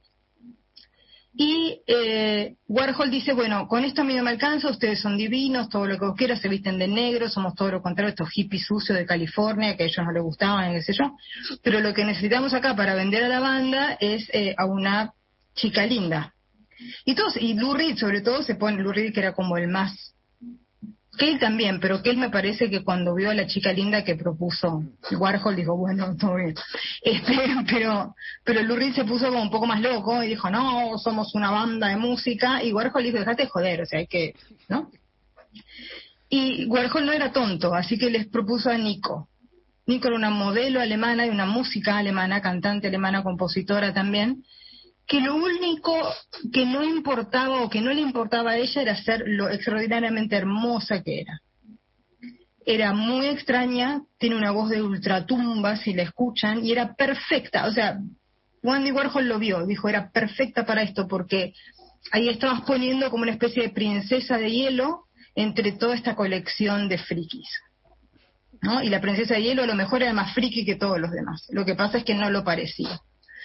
Y Warhol dice, bueno, con esto a mí no me alcanza, ustedes son divinos, todo lo que vos quieras, se visten de negro, somos todo lo contrario, estos hippies sucios de California, que a ellos no les gustaban, qué sé yo, pero lo que necesitamos acá para vender a la banda es a una chica linda. Y Lou Reed, sobre todo, Lou Reed, que era como el más, que él también, pero que él me parece que cuando vio a la chica linda que propuso Warhol, dijo, bueno, todo bien. Pero Lou Reed se puso como un poco más loco y dijo, no, somos una banda de música, y Warhol dijo, dejate de joder, o sea, hay que, ¿no? Y Warhol no era tonto, así que les propuso a Nico. Nico era una modelo alemana y una música alemana, cantante alemana, compositora también, que lo único que no importaba o que no le importaba a ella era ser lo extraordinariamente hermosa que era. Era muy extraña, tiene una voz de ultratumba si la escuchan, y era perfecta. O sea, Andy Warhol lo vio, dijo, era perfecta para esto, porque ahí estabas poniendo como una especie de princesa de hielo entre toda esta colección de frikis, ¿no? Y la princesa de hielo a lo mejor era más friki que todos los demás. Lo que pasa es que no lo parecía.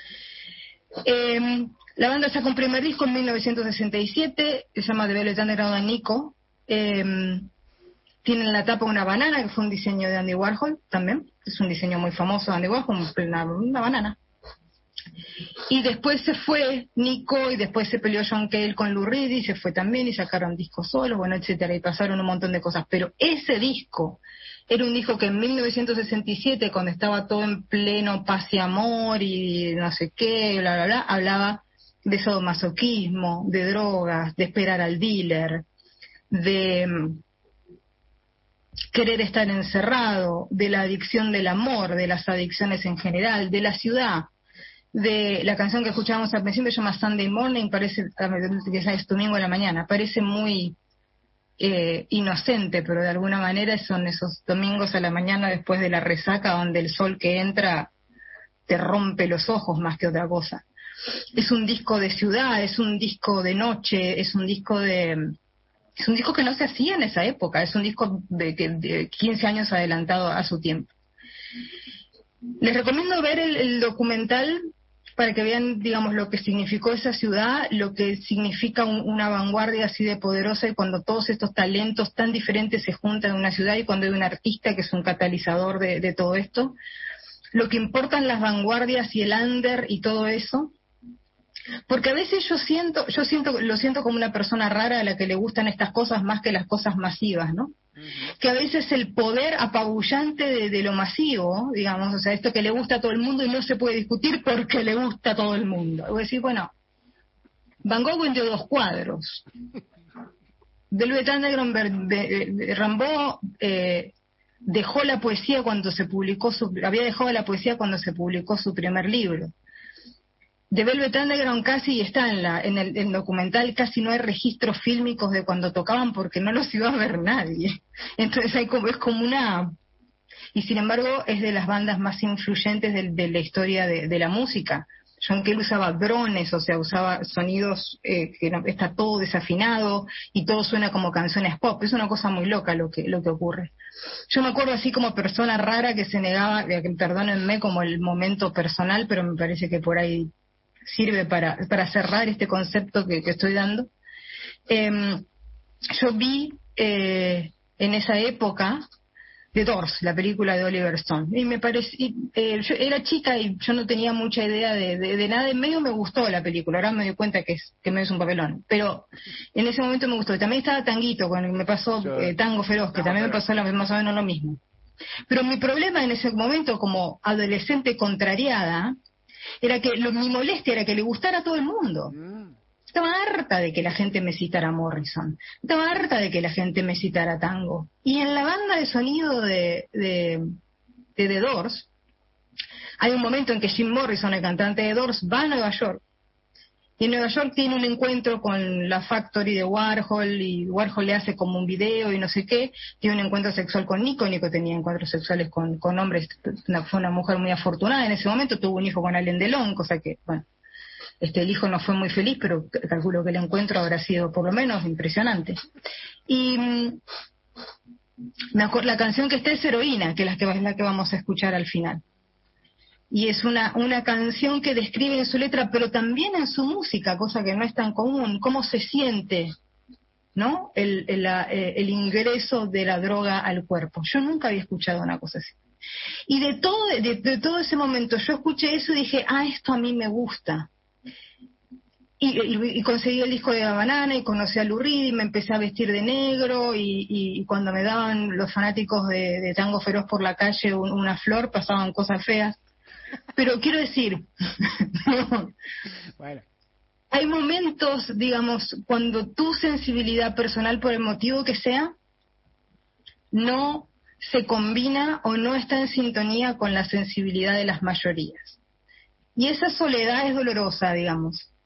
La banda sacó un primer disco en 1967, se llama The Velvet Underground and Nico. Tiene en la tapa una banana, que fue un diseño de Andy Warhol también. Es un diseño muy famoso de Andy Warhol, una banana. Y después se fue Nico, y después se peleó John Cale con Lou Reed, y se fue también, y sacaron discos solos, bueno, etcétera, y pasaron un montón de cosas. Pero ese disco era un disco que en 1967, cuando estaba todo en pleno paz y amor y no sé qué, bla, bla, bla, hablaba de sadomasoquismo, de drogas, de esperar al dealer, de querer estar encerrado, de la adicción del amor, de las adicciones en general, de la ciudad, de la canción que escuchábamos al principio, se llama Sunday Morning, parece, que es domingo a la mañana, parece muy inocente, pero de alguna manera son esos domingos a la mañana después de la resaca donde el sol que entra te rompe los ojos más que otra cosa. Es un disco de ciudad, es un disco de noche, es un disco que no se hacía en esa época, es un disco de 15 años adelantado a su tiempo. Les recomiendo ver el documental para que vean, digamos, lo que significó esa ciudad, lo que significa una vanguardia así de poderosa, y cuando todos estos talentos tan diferentes se juntan en una ciudad, y cuando hay un artista que es un catalizador de todo esto, lo que importan las vanguardias y el under y todo eso. Porque a veces lo siento como una persona rara a la que le gustan estas cosas más que las cosas masivas, ¿no? Que a veces el poder apabullante de lo masivo, digamos, o sea, esto que le gusta a todo el mundo y no se puede discutir porque le gusta a todo el mundo. Voy a decir, bueno, Van Gogh vendió 2 cuadros. Velvet Underground, Rimbaud dejó la poesía cuando se publicó había dejado la poesía cuando se publicó su primer libro. De Velvet Underground casi está en el documental, casi no hay registros fílmicos de cuando tocaban porque no los iba a ver nadie. Entonces es como una... Y sin embargo es de las bandas más influyentes de la historia de la música. John Cale usaba drones, o sea, usaba sonidos que está todo desafinado y todo suena como canciones pop. Es una cosa muy loca lo que ocurre. Yo me acuerdo así como persona rara que se negaba, perdónenme como el momento personal, pero me parece que por ahí sirve para cerrar este concepto que estoy dando. Yo vi en esa época The Doors, la película de Oliver Stone, y me pareció, yo era chica y yo no tenía mucha idea de nada, en medio me gustó la película, ahora me doy cuenta que me es un papelón, pero en ese momento me gustó. También estaba Tanguito, cuando me pasó Tango Feroz, que también me pasó más o menos lo mismo. Pero mi problema en ese momento, como adolescente contrariada, era que mi molestia era que le gustara a todo el mundo. Estaba harta de que la gente me citara Morrison, estaba harta de que la gente me citara Tango. Y en la banda de sonido de The Doors, hay un momento en que Jim Morrison, el cantante de Doors, va a Nueva York. Y en Nueva York tiene un encuentro con la Factory de Warhol, y Warhol le hace como un video y no sé qué. Tiene un encuentro sexual con Nico. Nico tenía encuentros sexuales con hombres. Fue una mujer muy afortunada en ese momento. Tuvo un hijo con Alain Delon, cosa que, bueno, el hijo no fue muy feliz, pero calculo que el encuentro habrá sido por lo menos impresionante. Y la canción que está es Heroína, que es la que vamos a escuchar al final. Y es una canción que describe en su letra, pero también en su música, cosa que no es tan común, cómo se siente, ¿no? El ingreso de la droga al cuerpo. Yo nunca había escuchado una cosa así. Y de todo ese momento yo escuché eso y dije, esto a mí me gusta. Y conseguí el disco de La Banana y conocí a Lou Reed y me empecé a vestir de negro y cuando me daban los fanáticos de Tango Feroz por la calle una flor, pasaban cosas feas. Pero quiero decir, no, bueno, hay momentos, digamos, cuando tu sensibilidad personal, por el motivo que sea, no se combina o no está en sintonía con la sensibilidad de las mayorías. Y esa soledad es dolorosa, digamos.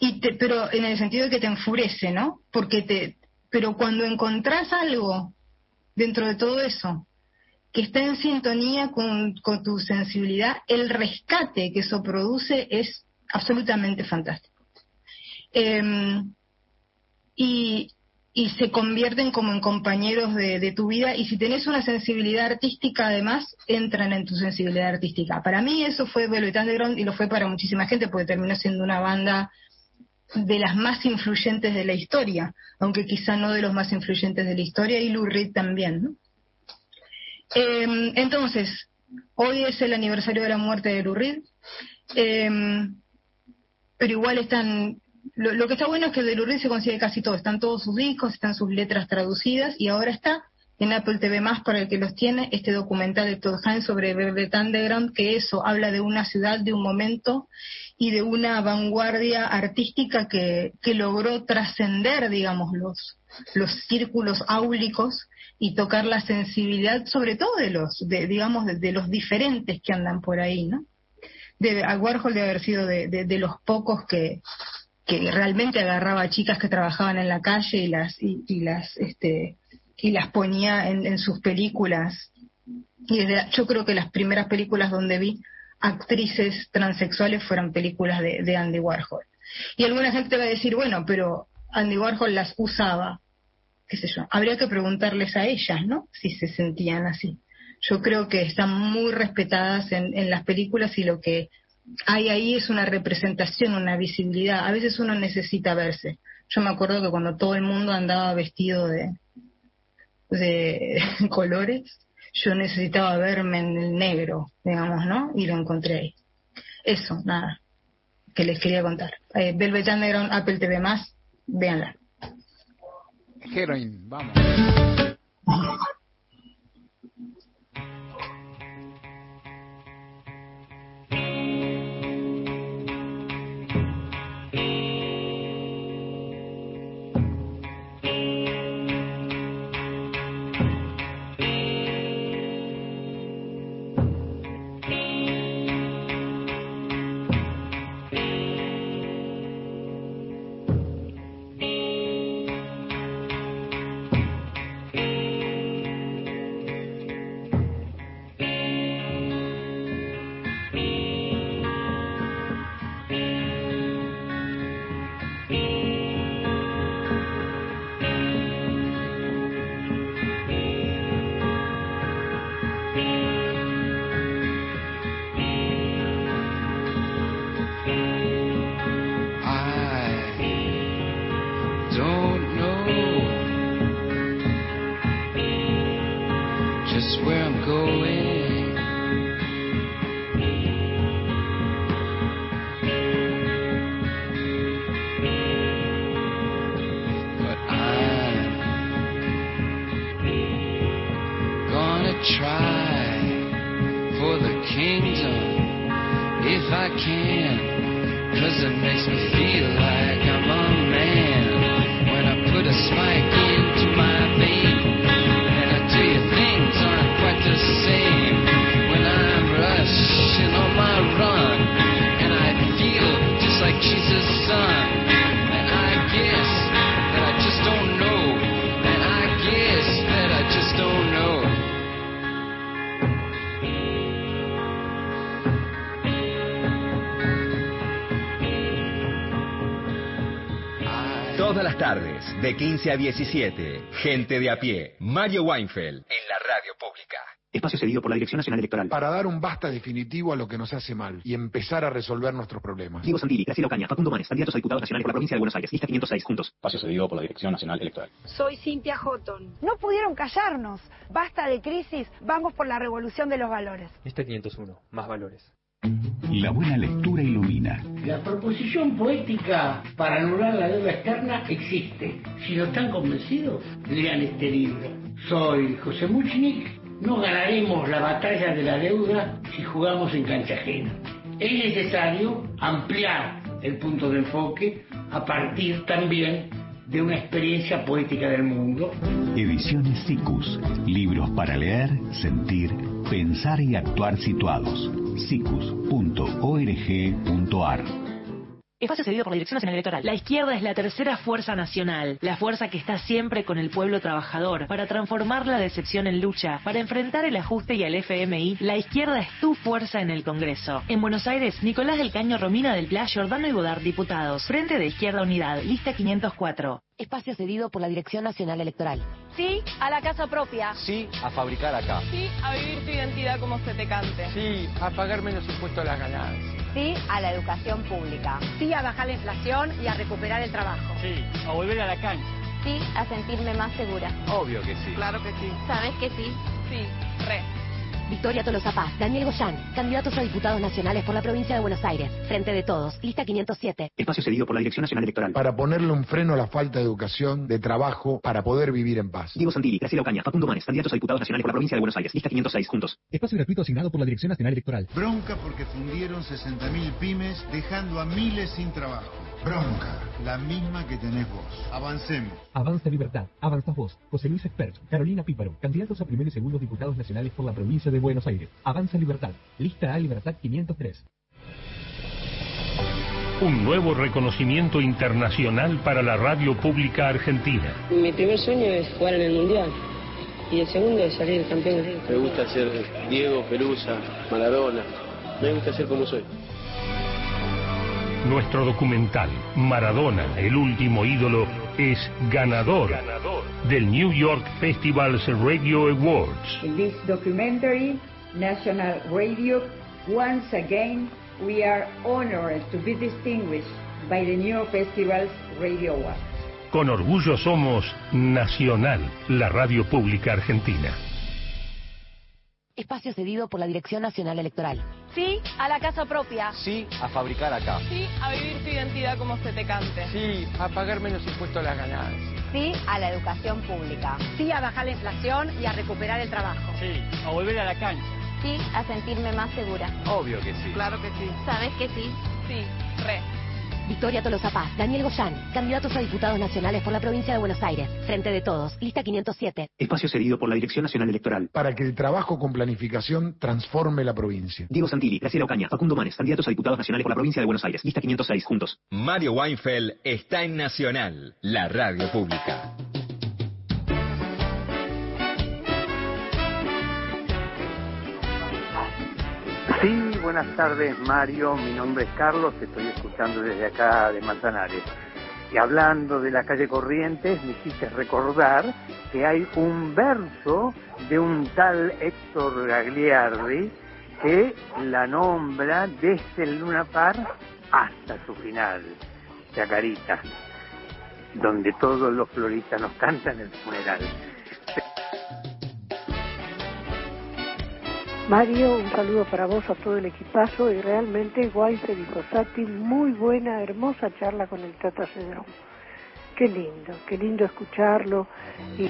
pero en el sentido de que te enfurece, ¿no? Pero cuando encontrás algo dentro de todo eso que está en sintonía con tu sensibilidad, el rescate que eso produce es absolutamente fantástico. Y se convierten como en compañeros de tu vida, y si tenés una sensibilidad artística además, entran en tu sensibilidad artística. Para mí eso fue Velvet Underground, y lo fue para muchísima gente, porque terminó siendo una banda de las más influyentes de la historia, aunque quizá no de los más influyentes de la historia, y Lou Reed también, ¿no? Entonces, hoy es el aniversario de la muerte de Lou Reed, pero igual están... Lo que está bueno es que de Lou Reed se consigue casi todo, están todos sus discos, están sus letras traducidas, y ahora está en Apple TV+, para el que los tiene, este documental de Todd Haynes sobre Velvet Underground, que eso habla de una ciudad, de un momento y de una vanguardia artística que logró trascender, digamos, los círculos áulicos y tocar la sensibilidad, sobre todo de los diferentes que andan por ahí, ¿no? A Warhol debe haber sido de los pocos que realmente agarraba a chicas que trabajaban en la calle y las ponía en sus películas. Y yo creo que las primeras películas donde vi actrices transexuales fueron películas de Andy Warhol. Y alguna gente va a decir, bueno, pero Andy Warhol las usaba, qué sé yo. Habría que preguntarles a ellas, ¿no?, si se sentían así. Yo creo que están muy respetadas en las películas, y lo que hay ahí es una representación, una visibilidad. A veces uno necesita verse. Yo me acuerdo que cuando todo el mundo andaba vestido de colores, yo necesitaba verme en el negro, digamos, ¿no? Y lo encontré ahí. Eso, nada, que les quería contar. Velvet Underground, Apple TV+, véanla. Heroin, vamos. Todas las tardes, de 15 a 17, Gente de a pie, Mario Weinfeld, en la radio pública. Espacio cedido por la Dirección Nacional Electoral. Para dar un basta definitivo a lo que nos hace mal y empezar a resolver nuestros problemas. Diego Santilli, Graciela Ocaña, Facundo Manes, candidatos a diputados nacionales por la provincia de Buenos Aires. Lista 506, juntos. Espacio cedido por la Dirección Nacional Electoral. Soy Cintia Houghton. No pudieron callarnos. Basta de crisis, vamos por la revolución de los valores. Lista 501, más valores. La buena lectura ilumina. La proposición poética para anular la deuda externa existe. Si no están convencidos, lean este libro. Soy José Muchnik. No ganaremos la batalla de la deuda si jugamos en cancha ajena. Es necesario ampliar el punto de enfoque a partir también de una experiencia poética del mundo. Ediciones SICUS. Libros para leer, sentir, pensar y actuar situados. sicus.org.ar. Espacio cedido por la Dirección Nacional Electoral. La izquierda es la tercera fuerza nacional, la fuerza que está siempre con el pueblo trabajador, para transformar la decepción en lucha, para enfrentar el ajuste y al FMI. La izquierda es tu fuerza en el Congreso. En Buenos Aires, Nicolás del Caño, Romina del Pla, Giordano y Godard, diputados. Frente de Izquierda Unidad, lista 504. Espacio cedido por la Dirección Nacional Electoral. Sí a la casa propia. Sí a fabricar acá. Sí a vivir tu identidad como se te cante. Sí a pagar menos impuestos a las ganancias. Sí a la educación pública. Sí a bajar la inflación y a recuperar el trabajo. Sí a volver a la cancha. Sí a sentirme más segura. Obvio que sí. Claro que sí. ¿Sabes que sí? Sí, re. Victoria Tolosa Paz, Daniel Goyán, candidatos a diputados nacionales por la provincia de Buenos Aires. Frente de Todos, lista 507. Espacio cedido por la Dirección Nacional Electoral. Para ponerle un freno a la falta de educación, de trabajo, para poder vivir en paz. Diego Santilli, Graciela Ocaña, Facundo Manes, candidatos a diputados nacionales por la provincia de Buenos Aires. Lista 506, juntos. Espacio gratuito asignado por la Dirección Nacional Electoral. Bronca porque fundieron 60.000 pymes, dejando a miles sin trabajo. Bronca, la misma que tenés vos. Avancemos. Avanza Libertad, avanzas vos. José Luis Expert, Carolina Píparo, candidatos a primer y segundo diputados nacionales por la provincia de Buenos Aires. Avanza Libertad, lista A Libertad 503. Un nuevo reconocimiento internacional para la radio pública argentina. Mi primer sueño es jugar en el Mundial. Y el segundo es salir campeón del mundo. Me gusta ser Diego, Pelusa, Maradona. Me gusta ser como soy. Nuestro documental, Maradona, el último ídolo, es ganador del New York Festival's Radio Awards. In this documentary, National Radio, once again, we are honored to be distinguished by the New York Festival's Radio Awards. Con orgullo somos Nacional, la radio pública argentina. Espacio cedido por la Dirección Nacional Electoral. Sí a la casa propia. Sí a fabricar acá. Sí a vivir tu identidad como se te cante. Sí a pagar menos impuestos a las ganancias. Sí a la educación pública. Sí a bajar la inflación y a recuperar el trabajo. Sí a volver a la cancha. Sí a sentirme más segura. Obvio que sí. Claro que sí. ¿Sabes que sí? Sí, re. Victoria Tolosa Paz, Daniel Goyán, candidatos a diputados nacionales por la provincia de Buenos Aires. Frente de Todos, lista 507. Espacio cedido por la Dirección Nacional Electoral. Para que el trabajo con planificación transforme la provincia. Diego Santilli, Graciela Ocaña, Facundo Manes, candidatos a diputados nacionales por la provincia de Buenos Aires. Lista 506, juntos. Mario Weinfeld está en Nacional, la radio pública. Sí, buenas tardes, Mario. Mi nombre es Carlos, te estoy escuchando desde acá de Manzanares. Y hablando de la calle Corrientes, me hiciste recordar que hay un verso de un tal Héctor Gagliardi que la nombra desde el Luna Par hasta su final, Chacarita, donde todos los floritanos cantan el funeral. Mario, un saludo para vos, a todo el equipazo, y realmente Weinfeld y Fossati, muy buena, hermosa charla con el Tata Cedrón. Qué lindo escucharlo. Y...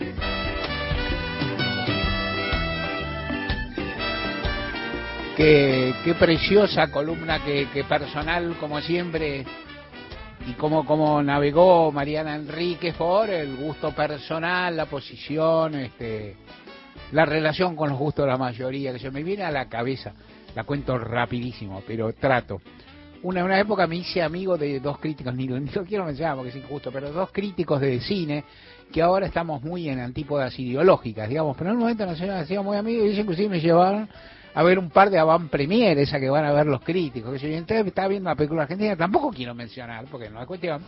Qué preciosa columna que personal, como siempre, y cómo navegó Mariana Enríquez por el gusto personal, la posición, la relación con los gustos de la mayoría, que se me viene a la cabeza. La cuento rapidísimo, pero trato. Una época me hice amigo de dos críticos, ni lo quiero mencionar porque es injusto, pero dos críticos de cine que ahora estamos muy en antípodas ideológicas, digamos, pero en un momento nos hacíamos muy amigos y ellos inclusive me llevaron a ver un par de avant premier, esa que van a ver los críticos, que yo entonces estaba viendo una película argentina, tampoco quiero mencionar porque no hay cuestión,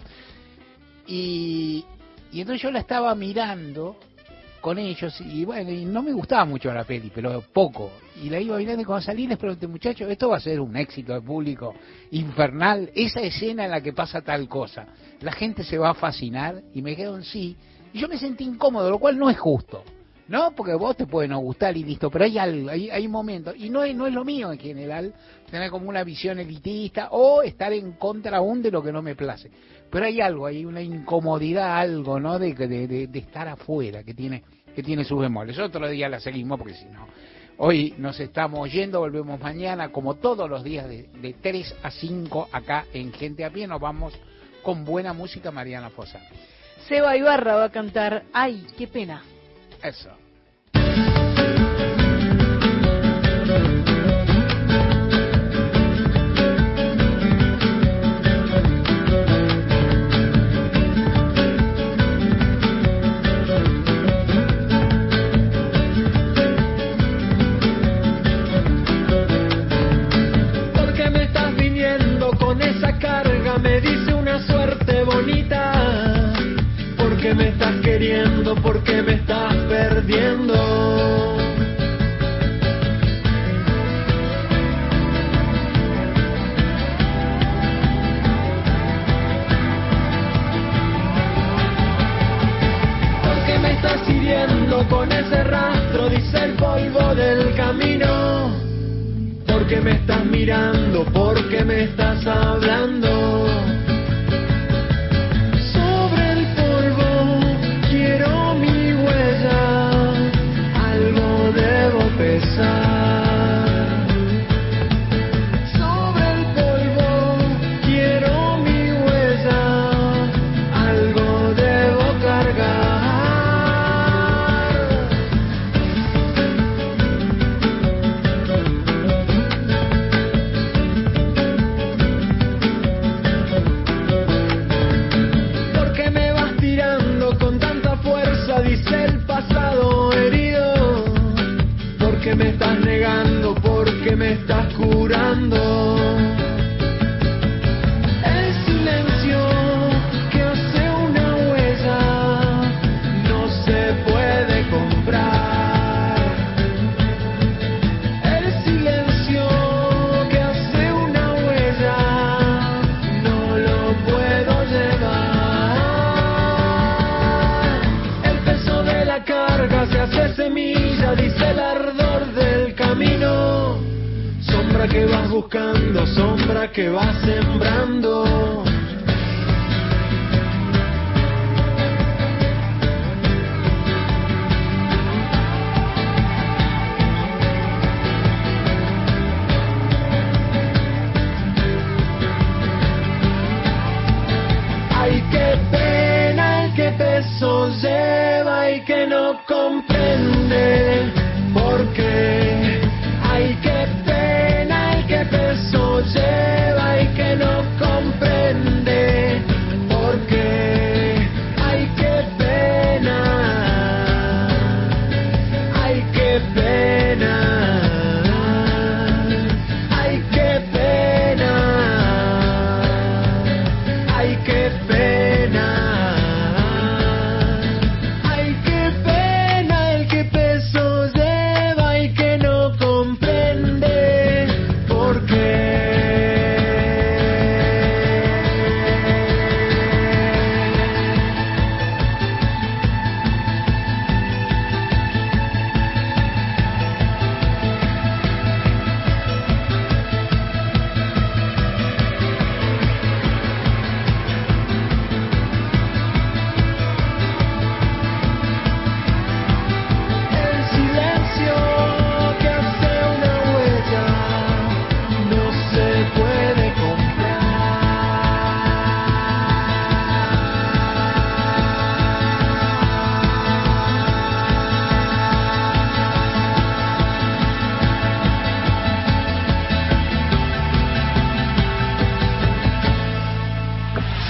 y entonces yo la estaba mirando con ellos, y bueno, y no me gustaba mucho la peli, pero poco, y la iba mirando, y cuando salí les pregunté, muchachos, esto va a ser un éxito de público infernal, esa escena en la que pasa tal cosa, la gente se va a fascinar, y me dijeron sí, y yo me sentí incómodo, lo cual no es justo, ¿no? Porque vos te puede no gustar y listo, pero hay algo, hay momentos, y no es lo mío en general, tener como una visión elitista, o estar en contra aún de lo que no me place, pero hay algo, hay una incomodidad, algo, ¿no? De estar afuera, que tiene sus bemoles. Otro día la seguimos, porque si no, hoy nos estamos yendo, volvemos mañana, como todos los días, de 3 a 5, acá en Gente a Pie, nos vamos con buena música. Mariana Fossati. Seba Ibarra va a cantar Ay, qué pena. Eso. mirando porque me estás perdiendo. Porque me estás hiriendo con ese rastro, dice el polvo del camino. Porque me estás mirando, porque me estás hablando. Sobre el polvo quiero mi huella, algo debo pesar. Sobre el polvo quiero mi huella, algo debo cargar. Dice el pasado herido, porque me estás negando, porque me estás curando. El silencio que hace una huella no se puede comprar. El silencio que hace una huella no lo puedo llevar. La carga se hace semilla, dice el ardor del camino. Sombra que vas buscando, sombra que vas sembrando. Ay, qué pena, qué peso lleva y que no compensa.